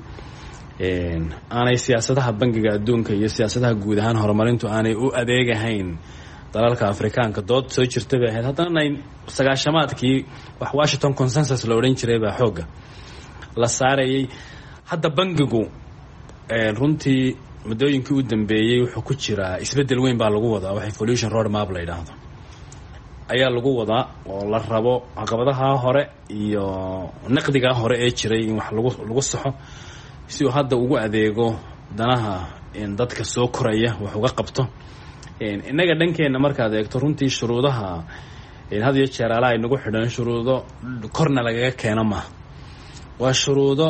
aanay siyaasadaha bangiga adduunka iyo siyaasadaha guud ahaan horumarintu aanay u adeegahayn dalalka Afrikaanka. dood soo jirtay bay ahayd. haddana 90maadkii wax Washington consensus la oran jiray baa xooga la saarayay. hadda bangigu runtii muddooyinkii u dambeeyey wuxuu ku jiraa isbeddel weyn baa lagu wadaa. wax evolution road map la yidhaahdo ayaa lagu wadaa oo la rabo caqabadaha hore iyo naqdiga hore ee jiray in wax lagu saxo si uu hadda ugu adeego danaha dadka soo koraya wax uga qabto. innaga dhankeena markaad eegto runtii shuruudaha had iyo jeer ay nagu xidhan shuruudo korna lagaga keeno ma waa shuruudo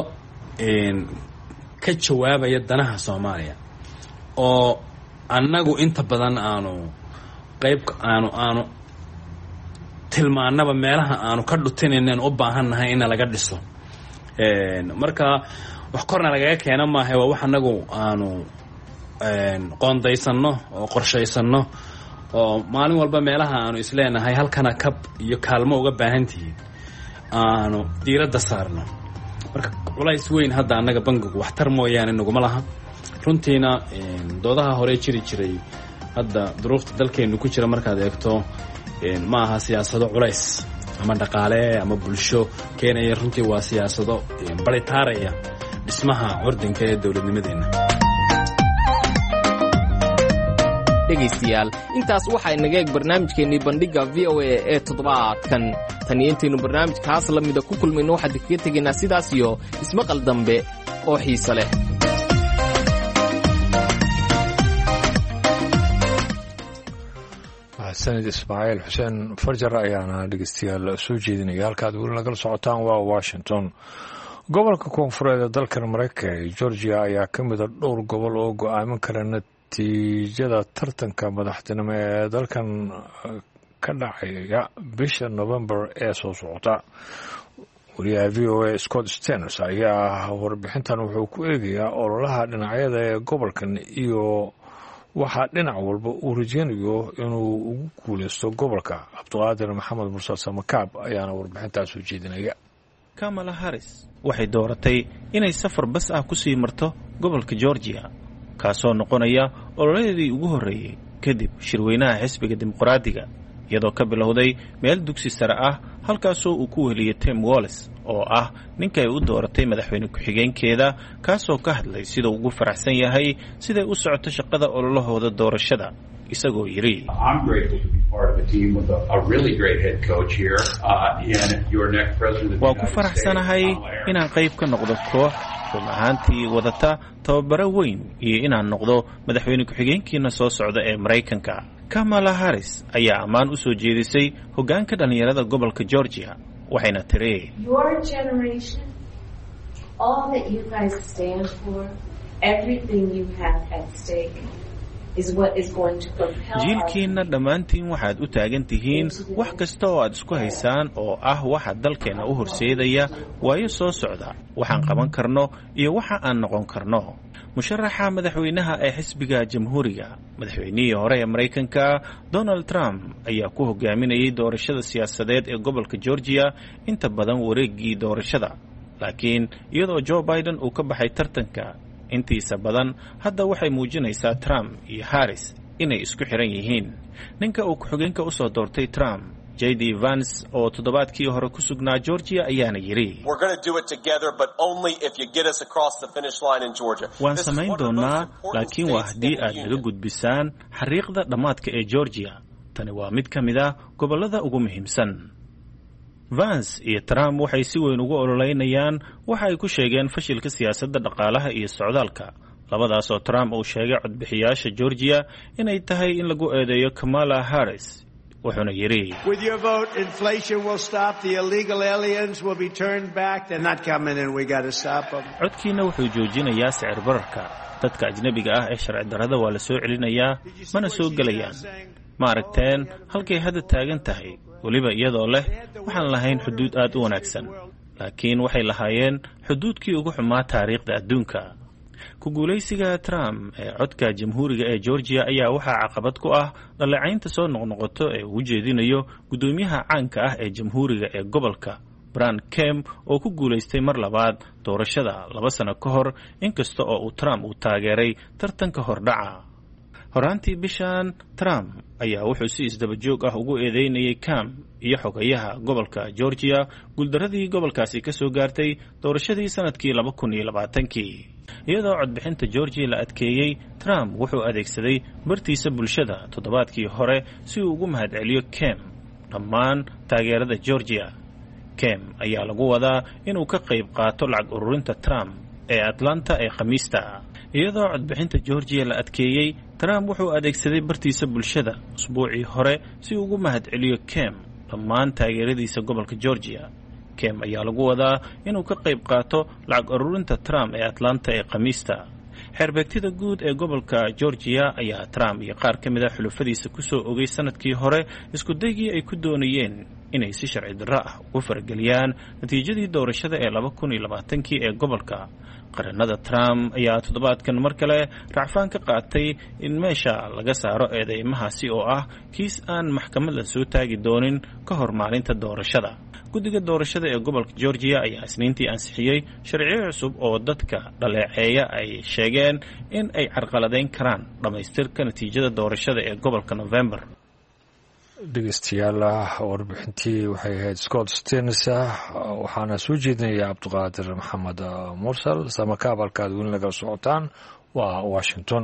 ka jawaabaya danaha Soomaaliya oo annagu inta badan aanu tilmaanaba meelaha aanu ka dhutinayeen u baahannahay in laga dhiso. marka wax korna lagaga keeno maaha waa wax annagu aanu qoondaysano oo qorshaysano oo maalin walba meelaha aanu isleenahay halkana kab iyo kaalmo uga baahantihiin aanu diiradda saarno. marka culays weyn hadda annaga bangigu waxtar mooyaane naguma laha. runtiina doodaha hore jiri jiray hadda duruufta dalkeenu ku jira markaad eegto ma aha siyaasado culays ama dhaqaale ama bulsho keenaya. runtii waa siyaasado baritaaraya dhismaha curdinka ee dowladnimadeena. dhegaystayaal intaas waxaa inaga eeg barnaamijkeennii bandhigga VOA ee toddobaadkan. tan iyo intaynu barnaamijkaas la mida ku kulmayno waxaan kaga tegaynaa sidaas iyo ismaqal dambe oo xiise leh. sanad Ismaaciil Xuseen Farjar ayaana dhegeystayaal soo jeedinaya. halkaad weli nagala socotaan waa Washington. gobolka koonfureed ee dalkan Mareykanka ee Georgia ayaa ka mid ah dhowr gobol oo go'aamin kara natiijada tartanka madaxtinimo ee dalkan ka dhacaya bisha November ee soo socota. wariyaha VOA Scott Stearns ayaa warbixintan wuxuu ku eegayaa ololaha dhinacyada ee gobolkan iyo waxaa dhinac walba uu rajeynayo inuu ugu guuleysto gobolka. Cabdiqaadir Maxamed Mursal Samakaab ayaana warbixintaas soo jeedinaya. Kamala Harris waxay dooratay inay safar bas ah ku sii marto gobolka Georgia kaasoo noqonaya ololeedii ugu horeeyay kadib shirweynaha xisbiga dimuqraadiga iyadoo ka bilowday meel dugsi sare ah halkaasoo uu ku weliyay Tim Walz oo ah ninka ay u dooratay madaxweyne ku-xigeenkeeda kaasoo ka hadlay sida ugu faraxsan yahay siday u socoto shaqada ololahooda doorashada isagoo yiri waa ku faraxsanahay inaan qayb ka noqdo koox run ahaantii wadata tababaro weyn iyo inaan noqdo madaxweyne ku-xigeenkiina soo socda ee Mareykanka. Kamala Harris ayaa ammaan u soo jeedisay hoggaanka dhalinyarada gobolka Georgia waxayna tiri jiilkiina dhammaantiin waxaad u taagan tihiin wax kasta oo aad isku haysaan oo ah waxa dalkeena u horseedaya waayo soo socda waxaan qaban karno iyo waxa aan noqon karno. musharaxa madaxweynaha ee xisbiga jamhuuriga madaxweynihii hore ee maraykanka Donald Trump ayaa ku hogaaminayay doorashada siyaasadeed ee gobolka Georgia inta badan wareegii doorashada laakiin iyadoo Joe Biden uu ka baxay tartanka intiisa badan hadda waxay muujinaysaa Trump iyo Harris inay isku xiran yihiin ninka uu ku-xigeenka u soo doortay Trump J.D. Vance oo toddobaadkii hore ku sugnaa Georgia ayaana yiri waan samayn doonaa laakiin waa haddii aad naga gudbisaan xariiqda dhammaadka ee Georgia tani waa mid ka mid ah gobollada ugu muhiimsan Vance iyo Trump waxay si weyn ugu ololeynayaan waxa ay ku sheegeen fashilka siyaasadda dhaqaalaha iyo socdaalka labadaas oo Trump uu sheegay codbixiyaasha Georgia inay tahay in lagu eedeeyo Kamala Harris wuxuuna yiri with your vote inflation will stop the illegal aliens will be turned back they're not coming and we got to stop them codkiina wuxuu joojinayaa sicir bararka dadka ajnabiga ah ee sharci darrada waa la soo celinayaa mana soo galayaan ma aragteen halkay hadda taagan tahay waliba iyadoo leh waxaan lahayn xuduud aad u wanaagsan laakiin waxay lahaayeen xuduudkii ugu xumaa taariikhda adduunka ku guulaysiga Trump ee codka jamhuuriga ee Georgia ayaa waxaa caqabad ku ah dhaleecaynta soo noqnoqoto ee uu jeedinayo gudoomiyaha caanka ah ee jamhuuriga ee gobolka Brian Kemp oo ku guulaystay mar labaad doorashada 2 sano ka hor inkasta oo uu Trump uu taageeray tartanka hordhaca horaantii bishan Trump ayaa wuxuu si isdaba joog ah ugu eedeynayay Kemp iyo xogayaha gobolka Georgia guuldaradii gobolkaasi ka soo gaartay doorashadii sanadkii 2020kii iyadoo codbixinta Georgia la adkeeyay Trump wuxuu adeegsaday bartiisa bulshada toddobaadkii hore si uu ugu mahadceliyo Kemp dhammaan taageerada Georgia Kemp ayaa lagu wadaa inuu ka qayb qaato lacag ururinta Trump ee Atlanta ee Khamiista iyadoo codbixinta Georgia la adkeeyay Trump wuxuu adeegsaday bartiisa bulshada usbuucii hore si uu ugu mahadceliyo Kemp dhammaan taageeradiisa gobolka Georgia Kemp ayaa lagu wadaa inuu ka qayb qaato lacag ururinta Trump ee Atlanta ee Khamiista xeerbeegtida guud ee gobolka Georgia ayaa Trump iyo qaar ka mid ah xulufadiisa ku soo ogay sanadkii hore isku daygii ay ku doonayeen inay si sharci darro ah u farageliyaan natiijadii doorashada ee 2020kii ee gobolka qaranada Trump ayaa toddobaadkan mar kale racfaan ka qaatay in meesha laga saaro eedeymahaasi oo ah kiis aan maxkamad la soo taagi doonin ka hor maalinta doorashada guddiga doorashada ee gobolka Georgia ayaa isniintii ansixiyay sharciyo cusub oo dadka dhaleeceeya ay sheegeen in ay carqaladeyn karaan dhamaystirka natiijada doorashada ee gobolka November dhegeystayaal warbixintii waxay ahayd Scott Stearns waxaana soo jeedinaya Cabdiqaadir Maxamed Mursal samakabalkaad weli naga socotaan waa Washington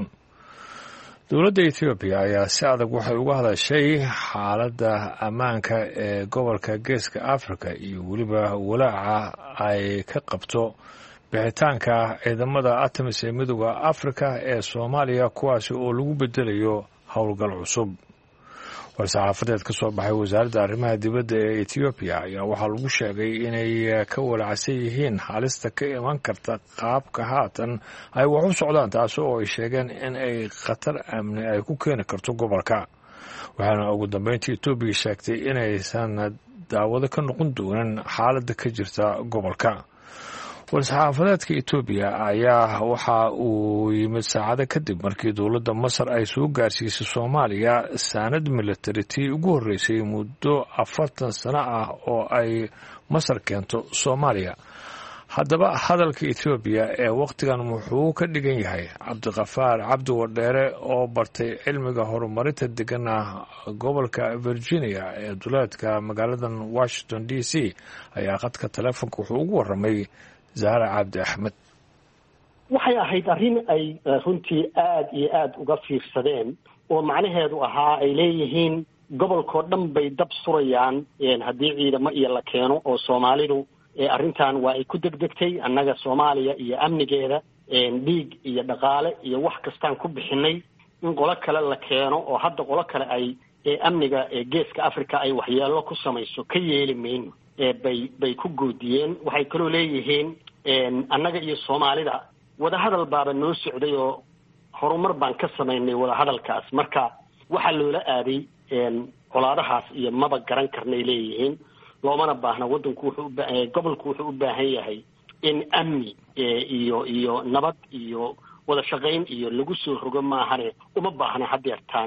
dowladda Ethiopia ayaa si adag waxay uga hadashay xaaladda ammaanka ee gobolka Geeska Afrika iyo weliba walaaca ay ka qabto bixitaanka ciidamada ATMIS ee midowga Afrika ee Soomaaliya kuwaasi oo lagu bedelayo howlgal cusub war-saxaafadeed ka soo baxay wasaaradda arrimaha dibadda ee Ethiopia ayaa waxaa lagu sheegay inay ka walacsan yihiin halista ka iman karta qaabka haatan ay wax u socdaan taas oo ay sheegeen in ay khatar amni ay ku keeni karto gobolka waxaana ugu dambeyntii Ethiopia sheegtay inaysan daawado ka noqon doonin xaaladda ka jirta gobolka war-saxaafadeedka Ethiopia ayaa waxa uu yimid saacado kadib markii dowladda Masar ay soo gaarsiisay Soomaaliya sanad military tii ugu horeysay muddo 40 sano ah oo ay Masar keento Soomaaliya haddaba hadalka Ethiopia ee waqtigan wuxuu ka dhigan yahay Cabdiqafaar Cabdi Wadheere oo bartay cilmiga horumarinta deegaanka gobolka Virginia ee duleedka magaalada Washington DC ayaa qadka telefoonka wuxuu ugu waramay Zahra Cabdi Axmed waxay ahayd arrin ay runtii aad iyo aad uga fiirsadeen oo macnaheedu ahaa ay leeyihiin gobolkoo dhan bay dab surayaan haddii ciidamo iyo la keeno oo Soomaalidu arrintan waa ay ku degdegtay annaga Soomaaliya iyo amnigeeda dhiig iyo dhaqaale iyo wax kastaan ku bixinay in qolo kale la keeno oo hadda qolo kale ay amniga Geeska Afrika ay waxyeello ku samayso ka yeelimayn bay ku goodiyeen waxay kaloo leeyihiin annaga iyo Soomaalida wada hadal baaba noo socday oo horumar baan ka sameynay wada hadalkaas marka waxa loola aaday colaadahaas iyo maba garan karnay leeyihiin loomana baahna wadanku gobolku wuxuu u baahan yahay in amni iyo nabad iyo wada shaqayn iyo lagu soo rogo maahane uma baahna hadeertaan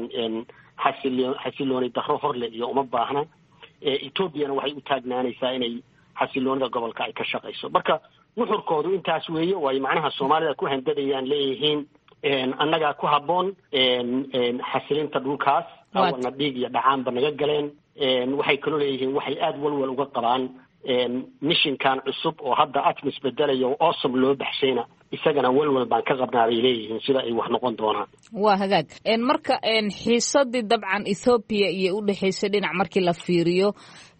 xasilooni darro horle iyo uma baahna. Ethoobiana waxay u taagnaanaysaa inay xasiloonida gobolka ay ka shaqayso. Marka nuxurkoodu intaas weeye, way macnaha Soomaalida ku handadayaan leeyihiin annagaa ku habboon xasilinta dhulkaas, awana dhiig iyo dhacaanba naga galeen. Waxay kaloo leeyihiin waxay aada walwal uga qabaan mishinkan cusub oo hadda ATMIS bedelayo oo awesome loo baxshayna isagana walwal baan ka qabnaa bay leeyihiin sida ay wax noqon doonaan. waa hagaag. marka xiisadii dabcan Ethiopia iyo u dhaxaysay dhinac markii la fiiriyo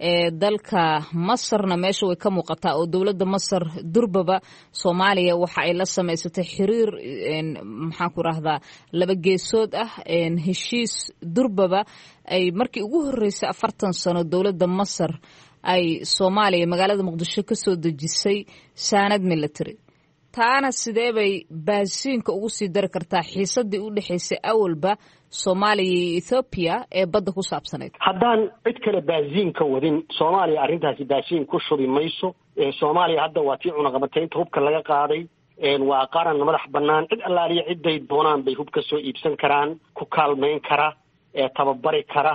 dalka Masarna meesha way ka muuqataa oo dowladda Masar durbaba Soomaaliya waxa ay la samaysatay xiriir maxaan ku raahdaa laba geesood ah, heshiis durbaba ay markii ugu horeysay 40 sano dowladda Masar ay Soomaaliya magaalada Muqdisho ka soo dejisay saanad military. taana sidee bay baasiinka ugu sii dari kartaa xiisadii u dhaxaysay awalba Soomaaliya iyo Ethiopia ee badda ku saabsaneyd? haddaan cid kale baasiinka wadin Soomaaliya arrintaasi baasiin ku shubi mayso. Soomaaliya hadda waa tii cunaqabataynta hubka laga qaaday, waa qaran madax bannaan, cid allaaliya ciday doonaan bay hub ka soo iibsan karaan, ku kaalmayn kara, tababari kara.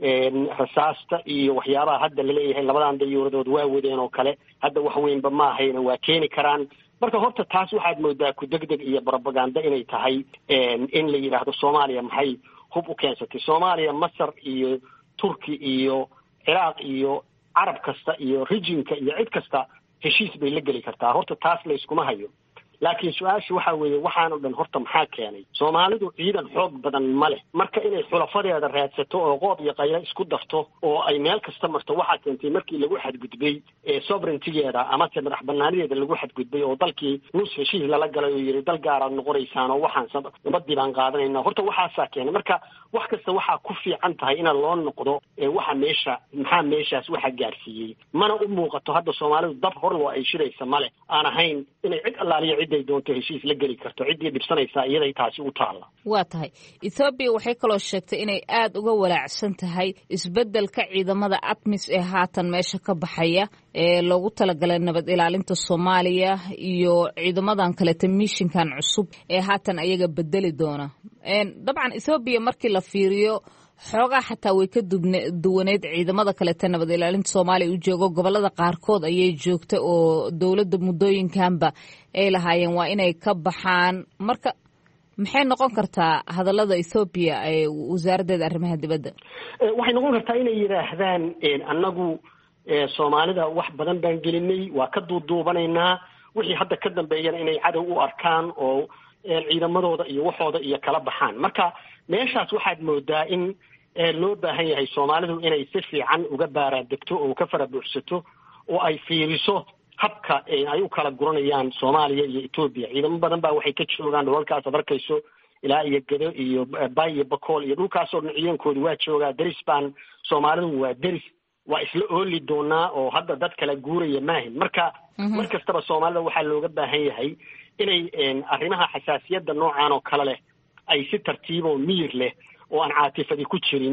rasaasta iyo waxyaabaha hadda la leeyahay labadan dayuuradood waa wadeen oo kale hadda wax weynba ma ahayna waa keeni karaan. marka horta taas waxaad moodaa ku degdeg iyo propaganda inay tahay in la yiraahdo Soomaaliya maxay hub u keensatay. Soomaaliya, Masar iyo Turki iyo Ciraaq iyo Arab kasta iyo regionka iyo cid kasta heshiis bay la geli kartaa. horta taas la iskuma hayo. laakiin su-aashu waxa weeye waxaan oo dhan horta maxaa keenay? Soomaalidu ciidan xoog badan ma leh, marka inay xulafadeeda raadsato oo qoob iyo qaylo isku darto oo ay meel kasta marto waxaa keentay markii lagu xadgudbay sovereignty-geeda ama madax bannaanideeda lagu xadgudbay oo dalkii nus heshiis lala galay oo yiri dal gaar aad noqonaysaan oo waxaan nabadii baan qaadanayna. horta waxaasaa keenay. marka wax kasta waxaa ku fiican tahay in loo noqdo waxa maxaa meeshaas waxa gaarsiiyey. mana u muuqato hadda Soomaalidu dab hor loo ay shiraysa male aan ahayn inay cid allaaliya ciday doonto heshiis la geli karto, ciddii dhibsanaysaa iyaday taasi u taalla. waa tahay. Ethiopia waxay kaloo sheegtay inay aad uga walaacsan tahay isbeddelka ciidamada ATMIS ee haatan meesha ka baxaya ee loogu talagalay nabad ilaalinta Soomaaliya iyo ciidamadan kale mishinkan cusub ee haatan ayaga bedeli doona. dabcan Ethiopia markii la fiiriyo xoogaa xataa way ka duwaneed ciidamada kaleeta nabad ilaalinta Soomaaliya u joogo gobolada qaarkood ayay joogtay oo dowladda muddooyinkanba ay lahaayeen waa inay ka baxaan. marka maxay noqon kartaa hadallada Ethiopia ee wasaaradda arrimaha dibadda? waxay noqon kartaa inay yiraahdaan annagu Soomaalida wax badan baan gelinay, waa ka duuduubanaynaa, wixii hadda ka dambeeyana inay cadow u arkaan oo ciidamadooda iyo waxooda iyo kala baxaan. marka meeshaas waxaad moodaa in loo baahan yahay Soomaalidu inay si fiican uga baaraadegto oo ka fara buuxsato oo ay fiiriso habka ay u kala guranayaan Soomaaliya iyo Ethiopia. ciidamo badan baa waxay ka joogaan dhulkaas aad arkayso ilaa iyo Gedo iyo Bay iyo Bakool iyo dhulkaas oo ciidankoodu waa joogaa. deris baan Soomaalidu waa deris, waa isla ooli doonaa oo hadda dad kala guuraya maahin. marka mar kastaba Soomaalida waxaa looga baahan yahay inay arrimaha xasaasiyadda noocan oo kale leh ay si tartiib oo miyir leh oo aan caatifadi ku jirin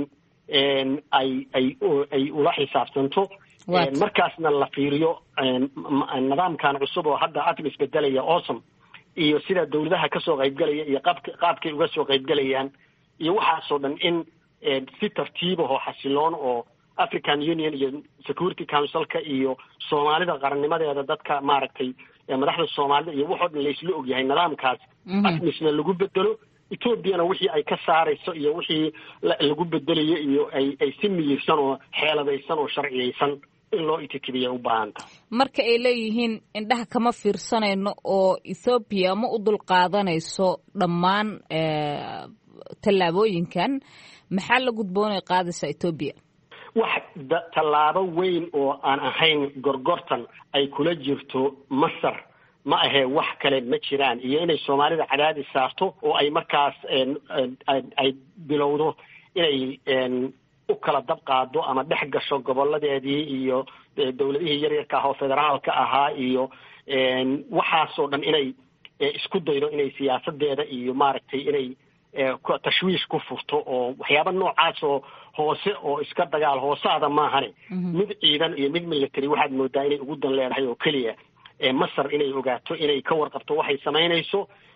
ay ula xisaabtanto. markaasna la fiiriyo nidaamkan cusub oo hadda ATMIS bedelaya awesome iyo sida dowladaha ka soo qaybgalaya iyo qaabkay uga soo qaybgalayaan iyo waxaasoo dhan in si tartiib oo xasiloon oo African Union iyo Security Council-ka iyo Soomaalida qarannimadeeda dadka maaragtay madaxda Soomaalida iyo waxoo dhan la isla ogyahay nidaamkaas ATMISna lagu bedelo. Ethiopiana wixii ay ka saarayso iyo wixii lagu bedelayo iyo ay si miyirsan oo xeeladaysan oo sharciyeysan in loo ititibiyo u baahanta. marka ay leeyihiin indhaha kama fiirsanayno oo Ethiopia ma u dulqaadanayso dhammaan tallaabooyinkan, maxaa la gudboonay qaadaysa Ethiopia? wax tallaabo weyn oo aan ahayn gorgortan ay kula jirto Masar ma ahe wax kale ma jiraan, iyo inay Soomaalida cadaadis saarto oo ay markaas ay bilowdo inay u kala dab qaado ama dhex gasho goboladeedii iyo dowladihii yaryarka ah oo federaalka ahaa iyo waxaasoo dhan inay isku daydo inay siyaasadeeda iyo maaragtay inay tashwiish ku furto oo waxyaaba noocaas oo hoose oo iska dagaal hoosaada maahane mid ciidan iyo mid military waxaad moodaa inay ugu dan leedahay oo keliya Masar inay ogaato inay ka warqabto waxay samaynayso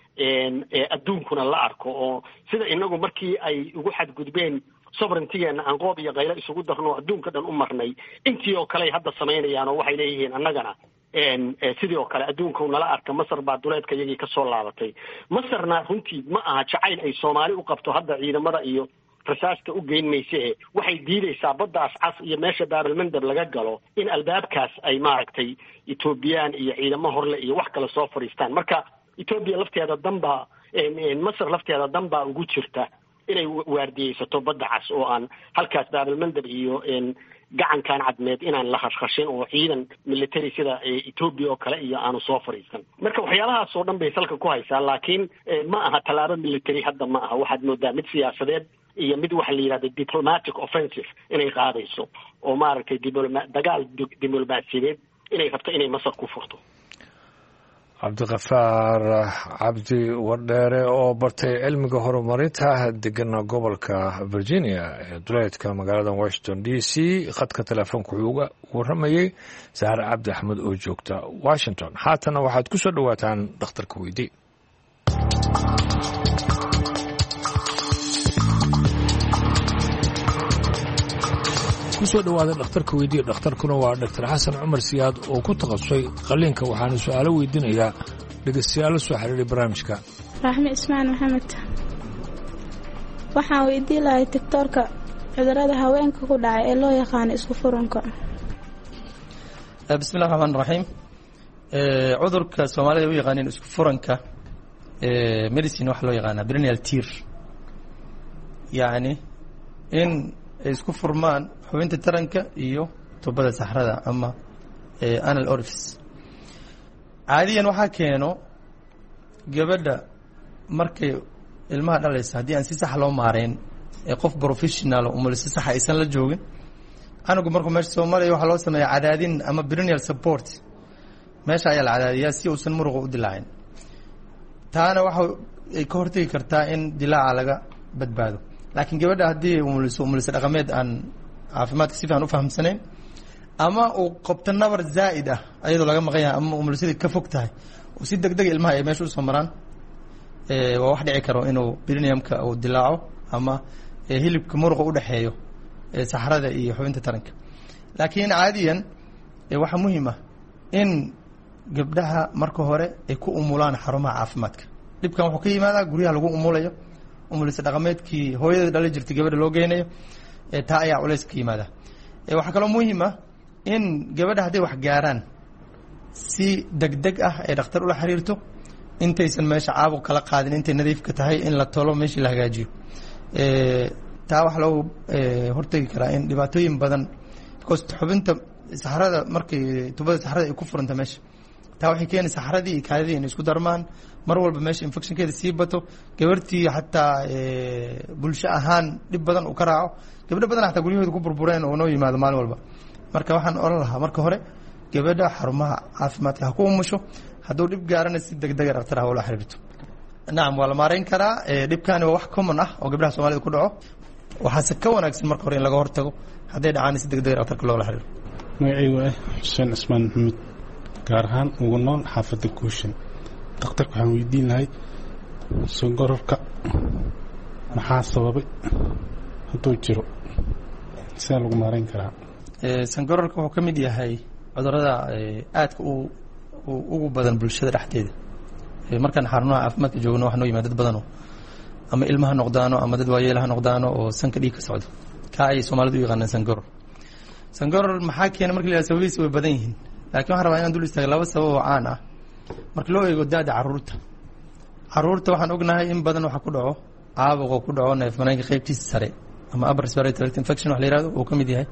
adduunkuna la arko oo sida inagu markii ay ugu xadgudbeen sovereigntigeena aan qoob iyo qaylo isugu darno adduunka dhan u marnay intii oo kale ay hadda samaynayaan oo waxay leeyihiin annagana sidii oo kale adduunka nala arka masar baa duleedka iyagii kasoo laabatay masarna runtii ma aha jacayl ay soomaali u qabto hadda ciidamada iyo rasaasta u geyn mayse waxay diidaysaa baddaas cas iyo meesha baabalmandab laga galo in albaabkaas ay maaragtay etoobiyaan iyo ciidamo horle iyo wax kale soo fadhiistaan marka etoobiya lafteeda danbaa masar lafteeda danbaa ugu jirta inay waardiyeysato badda cas oo aan halkaas baabalmandab iyo gacankan cadmeed inaan la khashkhashin oo ciidan military sida etoobiya oo kale iyo aanu soo fadhiisan marka waxyaalahaas oo dhan bay salka ku haysaa laakiin ma aha tallaabo military hadda ma aha waxaad moodaa mid siyaasadeed iyo mid waxa la yidhahda diplomatic offensive inay qaadayso oo maaragtay dagaal diblomaasiyadeed inay rabto inay masar ku furto cabdiqafaar cabdi wardheere oo bartay cilmiga horumarinta degana gobolka virginia ee duleedka magaalada washington d c khadka teleefoonka wuxuu uga waramayey sahre cabdi axmed oo joogta washington haatana waxaad ku soo dhowaataan dhakhtarka weydii kusoo dhawaada dhakhtarka weydiiya dhakhtarkuna waa dr xasan cumar siyaad oo ku takhasusay qalliinka waxaana su-aalo weydiinayaa dhegeystayaal la soo xiriiray barnaamijka raaxme ismaan maxamed waxaan weydiin lahay doctoorka cudurada haweenka ku dhacay ee loo yaqaano isku furanka bismillahi raxmaan raxiim cudurka soomaalida u yaqaaneen isku furanka medicine waxaa loo yaqaanaa perineal tear yacni in ay isku furmaan xubinta taranka iyo tubada saxrada ama anal orifice caadiyan waxaa keeno gabadha markay ilmaha dhalaysa haddii aan si sax loo maareyn ee qof professional umulisi sax aysan la joogin anugu markuu meesha soo maraya waxaa loo sameeyaa cadaadin ama perineal support meesha ayaa la cadaadiyaa si uusan muruqa u dilaacin taana waxa ay ka hortegi kartaa in dilaaca laga badbaado laakiin gabadha haddii umulisa dhaqameed aan caafimaadka si fiican u fahamsanayn ama uu qabto nabar zaa'id ah ayadoo laga maqan yahay ama umulisadii ka fog tahay oo si deg deg ilmaha ay meesha usoo maraan waa wax dhici karo inuu perineumka uu dilaaco ama hilibka muruqa u dhexeeyo saxrada iyo xubinta taranka laakiin caadiyan waxaa muhiim ah in gabdhaha marka hore ay ku umulaan xarumaha caafimaadka dhibkan wuxuu ka yimaadaa guryaha lagu umulayo umulisa dhaqameedkii hooyada dhali jirtay gabadha loo geynayo taa ayaa culays ka yimaada waxaa kaloo muhiim ah in gabadha hadday wax gaaraan si degdeg ah ay dhakhtar ula xiriirto intaysan meesha caabuq kala qaadin intay nadiifka tahay in la tolo meeshii la hagaajiyo taa waxaa loogu hortegi karaa in dhibaatooyin badan because xubinta saxrada markay tubada saxrada ay ku furanta meesha taa waxay keenay saxradii iyo kaadidii inay isku darmaan mar walba meesha infectionkeeda sii bato gabartii xataa bulsho ahaan dhib badan uu ka raaco gabdho badan xataa guryahooda ku burbureen oo noo yimaado maalin walba marka waxaan oran lahaa marka hore gabadha xarumaha caafimaadka ha ku umusho hadduu dhib gaarana si degdega dhakhtar ha ula xiriirto nacam waa la maareyn karaa dhibkaani waa wax common ah oo gabdhaha soomaalida ku dhaco waxaase ka wanaagsan marka hore in laga hortago hadday dhacaan si degdega dhakhtarka loola xiriiro magacaygu ah xuseen cismaan maxamed gaar ahaan ugu nool xaafadda guushan dhakhtarka waxaan weydiin lahay songororka maxaa sababay hadduu jiro sidaa lagu maareyn karaa sangororka wuxuu ka mid yahay cudurada aadka ugu badan bulshada dhexdeeda markaan xarumaha caafimaadka joogno waxaa noo yimaad dad badanoo ama ilma ha noqdaano ama dad waayeela ha noqdaano oo sanka dhiig ka socdo kaa ay soomaalidu u yaqaanaan sangoror sangoror maxaa keena marka la yihahdo sababihiisa way badan yihiin laakiin waxaan rabaa inaan dul istaaga laba sabab oo caan ah marka loo eego da-da caruurta waxaan ognahay in badan waxa ku dhaco caabuq oo ku dhaco neefmareenka qaybtiisa sare ama upper respiratory tract infection wax la yihahdo uu ka mid yahay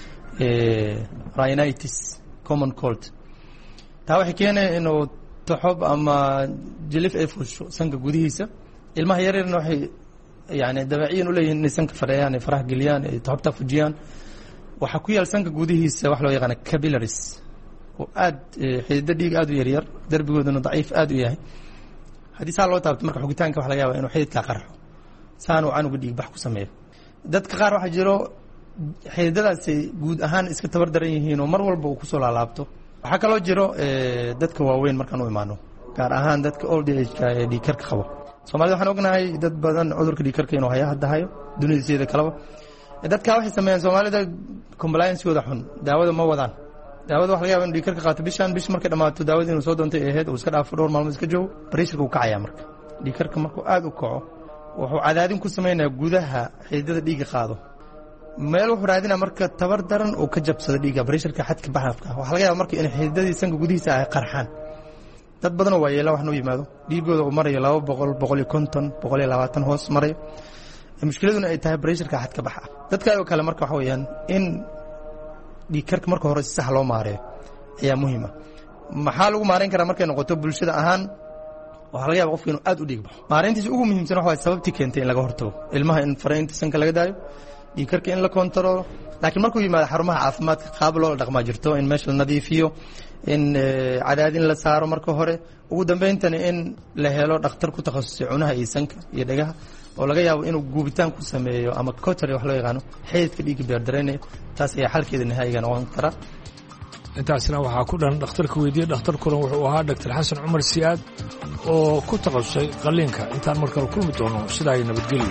rhinitis common cold taa waxay keenaya inuu toxob ama jilif ay fusho sanka gudihiisa ilmaha yaryarna waxay yani dabeeciyan uleeyihiin inay sanka fadheeyaan ay faraha geliyaan ay toxobta fujiyaan waxaa ku yaal sanka gudihiisa wax loo yaqaana capillaries oo aad xididdo dhiig aad u yaryar derbigooduna daciif aad u yahay haddii saa loo taabto marka xogitaanka waxa laga yaaba inuu xididkaa qarxo saanuu canuga dhiig bax ku sameeyo dadka qaar waxaa jiro xididadaasay guud ahaan iska tabar daran yihiin oo mar walba uu kusoo laalaabto waxaa kaloo jiro dadka waaweyn markaan u imaano gaar ahaan dadka old age-ka ee dhiigkarka qabo soomaalida waxaan ognahay dad badan cudurka dhiigkarka inuu hadda hayo dunida kaleba dadka waxay sameeyaan soomaalida compliance-kooda xun daawada ma wadaan daawada waxa laga yaabaa in dhiigkarka qaato bish markay dhamaato daawada inuu soo doontay ahayd uu iska dhaafo dhowr maalmood iska joogo pressure uu kacaya marka dhiigkarka markuu aad u kaco wuxuu cadaadin ku sameeyaa gudaha xiidada dhiigga qaado meel wuxuu raadinaa marka tabar daran oo ka jabsado dhiigga pressure-ka xadka baxafka waxa laga yaabaa marka in xiidadii sanka gudihiisa ay qarxaan dad badan oo waayeela wax noo yimaado dhiigooda uu marayo 200 150 120 hoos marayo mushkiladuna ay tahay pressure-ka xadka baxa dadka oo kale marka waxa weeyaan in dhiigkarka marka hore si sax loo maareeyo ayaa muhiim ah maxaa lagu maareyn karaa markay noqoto bulshada ahaan waxa laga yaabaa qofka inuu aad u dhiig baxo maareyntiisa ugu muhiimsan waxa sababtii keentay in laga hortago ilmaha in faraynta sanka laga daayo dhiigkarka in la kontrolo laakiin markuu yimaado xarumaha caafimaadka qaab loo dhaqmaa jirto in meesha la nadiifiyo in cadaadin la saaro marka hore ugu dambayntana in la helo dhakhtar ku takhasusay cunaha iyo sanka iyo dhagaha oo laga yaabo inuu guubitaan ku sameeyo ama cautery wax loo yaqaano xeydka dhiigga beerdareynaya taas ayaa xalkeeda nihaayiga noqon kara intaasna waxaa ku dhan dhakhtarka weydiiyey dhakhtarkuna wuxuu ahaa dr xasan cumar siyaad oo ku takhasusay qalliinka intaan markale kulmi doono sidaa ay nabadgelyo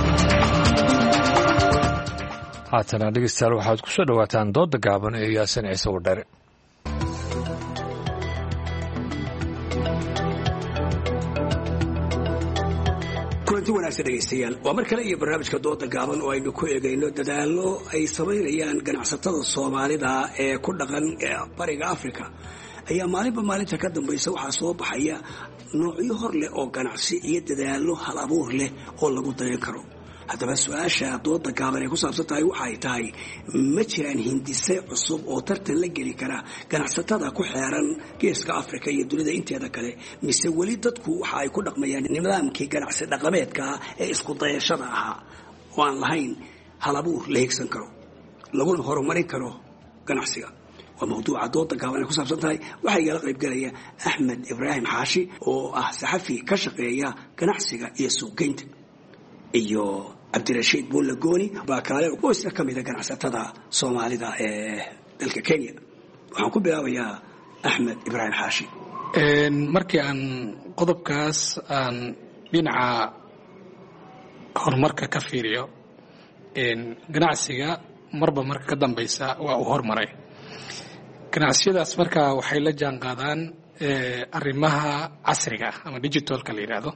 haatana dhegeystayaal waxaad ku soo dhowaataan doodda gaaban ee yaasin ciise wadhare kulanti wanaagsan dhegaystayaal waa mar kale iyo barnaamijka dooda gaaban oo aynu ku eegayno dadaallo ay samaynayaan ganacsatada soomaalida ee ku dhaqan bariga afrika ayaa maalinba maalinta ka dambaysa waxaa soo baxaya noocyo hor leh oo ganacsi iyo dadaallo hal abuur leh oo lagu dayan karo haddaba su-aasha dooda gaaban ay ku saabsan tahay waxay tahay ma jiraan hindise cusub oo tartan la geli kara ganacsatada ku xeeran geeska afrika iyo dunida inteeda kale mise weli dadku waxa ay ku dhaqmayaan nidaamkii ganacsi dhaqameedka ee isku dayashada ahaa oo aan lahayn halabuur la higsan karo laguna horumarin karo ganacsiga waa mawduuca dooda gaaban ay ku saabsan tahay waxaa igala qaybgalaya axmed ibraahim xaashi oo ah saxafi ka shaqeeya ganacsiga iyo suuqgeynta iyo cabdirashiid buulle gooni baakaale oo isna ka mida ganacsatada soomaalida ee dalka kenya waxaan ku bilaabayaa axmed ibraahim xaashi markii aan qodobkaas aan dhinaca horumarka ka fiiriyo ganacsiga marba marka ka dambaysa waa uu horumaray ganacsiyadaas marka waxay la jaan qaadaan arrimaha casriga ama digitalka la yidhaahdo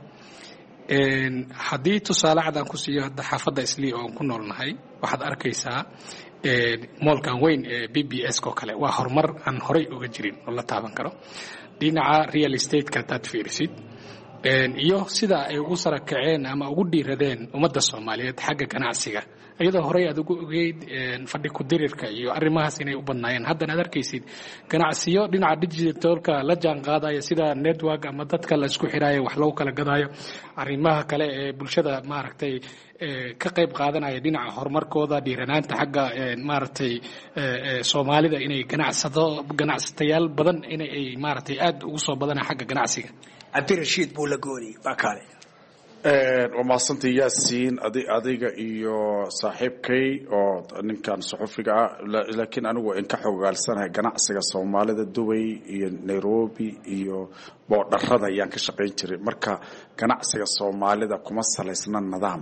haddii tusaale cad aan ku siiyo hadda xaafadda islii oo aan ku noolnahay waxaad arkaysaa moolkan weyn ee b b s oo kale waa horumar aan horay uga jirin oo la taaban karo dhinaca real estate-ka hadaad fiirisid iyo sida ay ugu sara kaceen ama ugu dhiiradeen ummadda soomaaliyeed xagga ganacsiga iyadoo horey aad ugu ogeyd fadhi ku-dirirka iyo arrimahaas inay u badnaayeen haddana aad arkaysid ganacsiyo dhinaca digitalka la jaan qaadaya sida network ama dadka la isku xiraayo wax lagu kala gadaayo arrimaha kale ee bulshada maaragtay ka qayb qaadanaya dhinaca horumarkooda dhiiranaanta xagga maaragtay soomaalida inay ganacsatayaal badan inay maaragtay aad ugu soo badanaa xagga ganacsiga cabdirashiid buulle gooni baakaale waa mahadsantahay yaasiin adiga iyo saaxiibkay oo ninkan suxufiga ah laakiin anigu in ka xogaalsanahay ganacsiga soomaalida Dubai iyo Nairobi iyo boodharada ayaan ka shaqayn jiray marka ganacsiga soomaalida kuma salaysna nidaam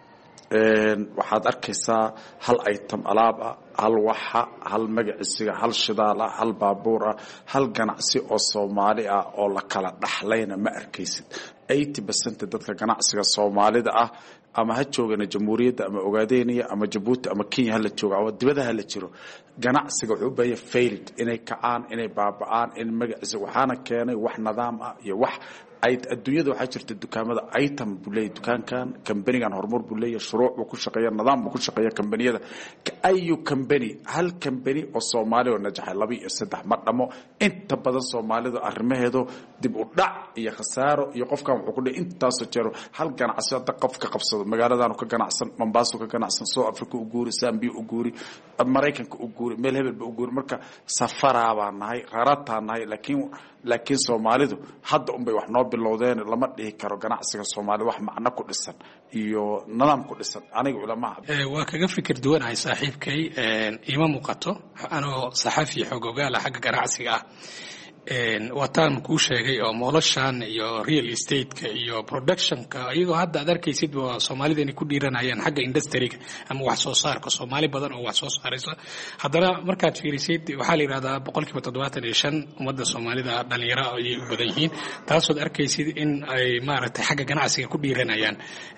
waxaad arkaysaa hal item alaab ah hal waxa hal magaciisiga hal shidaal ah hal baabuur ah hal ganacsi oo Soomaali ah oo la kala dhaxlayna ma arkaysid 80% dadka ganacsiga Soomaalida ah ama ha joogana jamhuuriyadda ama Ogaadeniya ama Djibouti ama Kenya hala jooga oo dibadaha la jiro ganacsiga wuxuu baahay failed inay kacaan inay baaba'aan in magaciisa waxaana keenay wax nidaam ah iyo wax ay adduunyada waxa jirta dukaamada item bulay dukaankan company-gan horumar bulay shuruuc ku shaqeeya nidaam ku shaqeeya company-yada ayu company hal company oo Soomaali oo najaxay 2 iyo 3 ma dhamo inta badan Soomaalidu arrimaheedu dib u dhac iyo khasaaro iyo qofkan wuxuu ku dhigay intaas jiro hal ganacsi dad qofka qabsado magaaladan ka ganacsan Mombasa ka ganacsan South Africa u guuri Zambia u guuri Mareykanka u guuri meel hebel u guuri marka safaraaba nahay rarataan nahay laakiin Soomaalidu hadda bay wax noo bilowdeen lama dhihi karo ganacsiga Soomaali wax macna ku dhisan iyo nidaam ku dhisan aniga ulama waa kaga fikir duwanahay saaxiibkay ima muuqato anoo saxafi xoog ogaal xagga ganacsiga wataan kuu sheegay oo mooloshan iyo real estate-ka iyo productionka iyagoo hadda aad arkaysid waa soomaalida inay ku dhiiranayaan xagga industry-ga ama wax soo saarka soomaali badan oo wax soo saaraysa haddana markaad fiirisid waxaa la yidhahdaa 75% ummadda soomaalida dhalinyaro ayay u badan yihiin taasood arkaysid in ay maaragtay xagga ganacsiga ku dhiiranayaan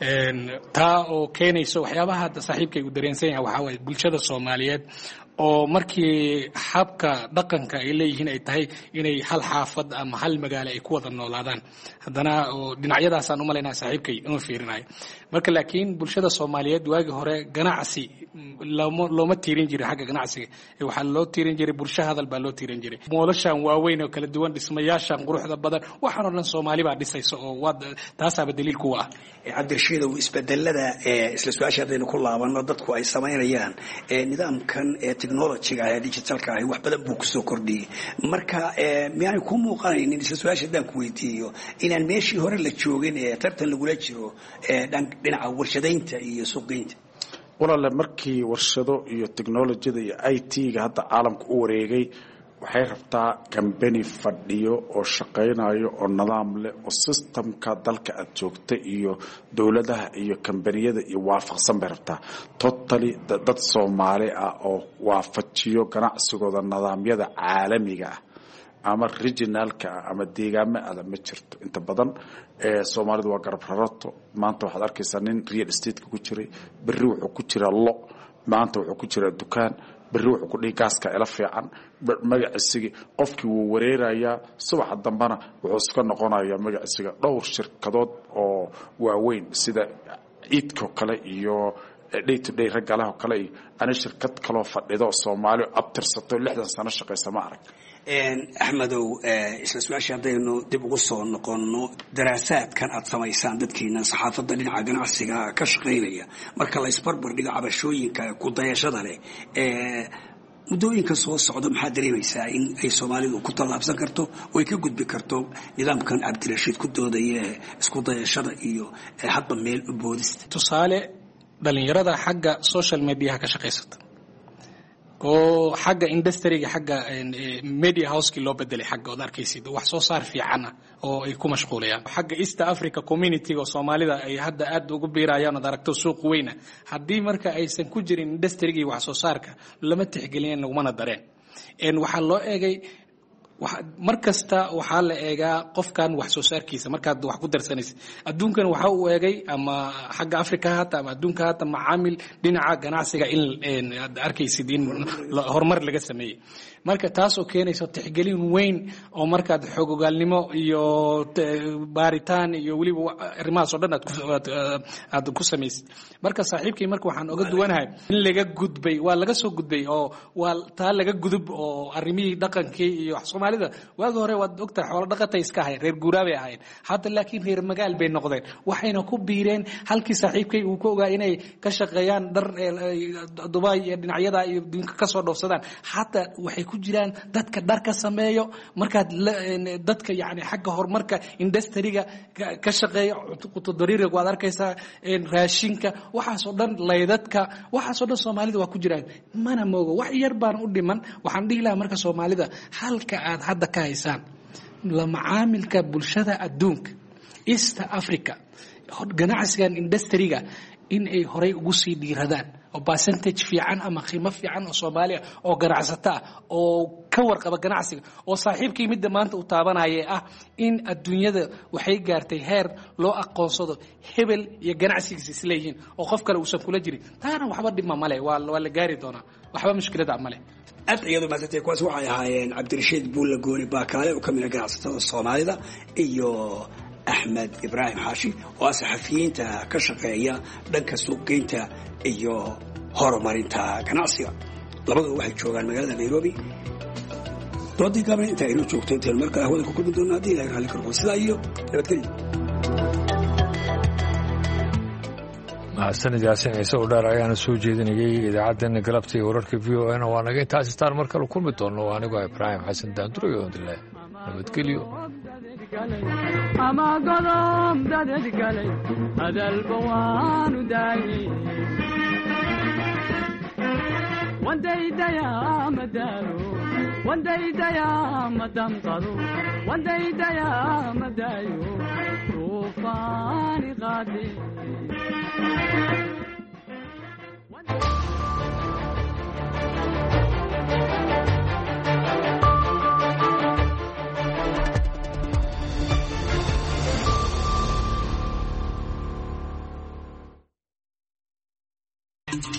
taa oo keenayso waxyaabaha hadda saaxiibkay u dareensan yahay waxaa waaye bulshada soomaaliyeed oo markii habka dhaqanka ay leeyihiin ay tahay inay hal xaafad ama hal magaalo ay ku wada noolaadaan haddana dhinacyadaasaan u malaynaya saaxiibkay inuu fiirinayo marka laakiin bulshada soomaaliyeed waagii hore ganacsi looma tiirin jiray xagga ganacsiga waxaa loo tiirin jiray bulsho hadal baa loo tiirin jiray moolashan waaweyn oo kala duwan dhismayaashan quruxda badan waxaan oo dhan soomaali baa dhisaysa oo taasaaba daliil kuwa ah cabdirashiidow isbedelada isla su-aasha haddaynu ku laabanno dadku ay samaynayaan nidaamkan technologyga ee digitalka ah wax badan buu kusoo kordhiyey marka miyaanay ku muuqanaynin isla su-aasha haddaan ku weydiiyo inaan meeshii hore la joogin ee tartan lagula jiro dhinaca warshadaynta iyo suuqgeynta walaale markii warshado iyo technologyada iyo IT-ga hadda caalamka u wareegay waxay rabtaa company fadhiyo oo shaqaynayo oo nidaam leh oo systemka dalka aad joogta iyo dowladaha iyo kambaniyada iyo waafaqsan bay rabtaa totally dad Soomaali ah oo waafajiyo ganacsigooda nidaamyada caalamiga ah ama regionalka ama deegaamada ma jirto inta badan Soomaalidu waa garab rarato maanta waxaad arkaysaa nin real estate ku jiray berri wuxuu ku jira lo maanta wuxuu ku jira dukaan berri wuxuu ku dhigay gaaska ila fiican magaciisa qofkii wuu wareerayaa subax dambana wuxuu iska noqonayaa magaciisa dhowr shirkadood oo waaweyn sida ciidko kale iyo day to day ragalaha kale iyo ana shirkad kale oo fadhido Soomaali abtirsato 60 sano shaqeysa ma arag axmedow isla su-aasha haddaynu dib ugu soo noqonno daraasaadkan aad samaysaan dadkiina saxaafadda dhinaca ganacsiga ka shaqaynaya marka la isbarbar dhigo cabashooyinka ku dayashada leh muddooyinka soo socda maxaa dareemaysaa in ay Soomaalidu ku tallaabsan karto oo ay ka gudbi karto nidaamkan Cabdirashiid ku doodaya isku dayashada iyo hadba meel u boodista tusaale dhalinyarada xagga social media ka shaqaysata oo xagga industry-ga xagga media house-ki loo bedelay xagga oo arkaysid wax soo saar fiican oo ay ku mashquulayaan xagga East Africa community oo Soomaalida ay hadda aad ugu biirayaan oo aragto suuq weyn haddii marka aysan ku jirin industry-ga wax soo saarka lama tixgelin laguma dareen waxa loo eegay markasta waxaa la eegaa qofkan wax soo saarkiisa markaad wax ku darsanaysid adduunkan waxa uu eegay ama xagga Afrika hata ama adduunka hata macaamil dhinaca ganacsiga in arkaysid in horumar laga sameeyay marka taas oo keenayso tixgelin weyn oo markaad xogogaalnimo iyo baaritaan iyo waliba arrimahaas oo dhan aad ku samaysid marka saaxiibkii marka waxaan oga duwanahay in laga gudbay waa laga soo gudbay oo waa taa laga gudub oo arrimihii dhaqankii iyo Soomaalida waagi hore waad ogtahay xoolo dhaqatay iska ahayd reer guuraabay ahayd hadda laakiin reer magaal bay noqdeen waxayna ku biireen halkii saaxiibkay uu ku ogaa inay ka shaqeeyaan dhar Dubai iyo dhinacyada iyo dinka ka soo dhoofsadaan hatta waxay ku jiraan dadka dharka sameeyo markaad dadka yaani xagga horumarka industry-ga ka shaqeeyo qutodariiga waad arkaysaa raashinka waxaas oo dhan leydadka waxaas oo dhan Soomaalida waa ku jiraan mana moogo wax yar baan u dhiman waxaan dhihi lahaa marka Soomaalida halka aad hadda ka haysaan la macaamilka bulshada adduunka East Africa ganacsigan industry-ga in ay horay ugu sii dhiiradaan oo percentage fiican ama qiimo fiican oo Soomaaliya oo ganacsata oo ka warqaba ganacsiga oo saaxiibkii mid maanta u taabanaya ah in adduunyada waxay gaartay heer loo aqoonsado hebel iyo ganacsigiisa isleeyihiin oo qof kale uusan kula jirin taana waxba dhima male waa la gaari doonaa waxba mushkilada male aad iyadu maasatay kuwaas waxay ahaayeen Cabdirashiid Buulle Gooni Baakaale oo kamid ah ganacsatada Soomaalida iyo Ahmed Ibrahim Hashi oo saxafiyiinta ka shaqeeya dhanka suuqgeynta iyo horumarinta ganacsiga labadaba waxay joogaan magaalada Nairobi doodii gaabna inta ay joogto inta markaa hawada ku kulmi doonaa hadii ay raali karto sidaa iyo nabadgelyo mahadsanid yaasin ciise oo dheer ayaana soo jeedinayay idaacaddeenna galabta iyo wararka VON waa naga intaas star mar kale kulmi doono anigoo Ibraahim Xasan Daanduro oo dilay nabadgelyo ama godob dadad galay hadalba waanu daayi wandaydayaa madaalo ونديديا مدام قالوا ونديديا مدايو طوفان غادي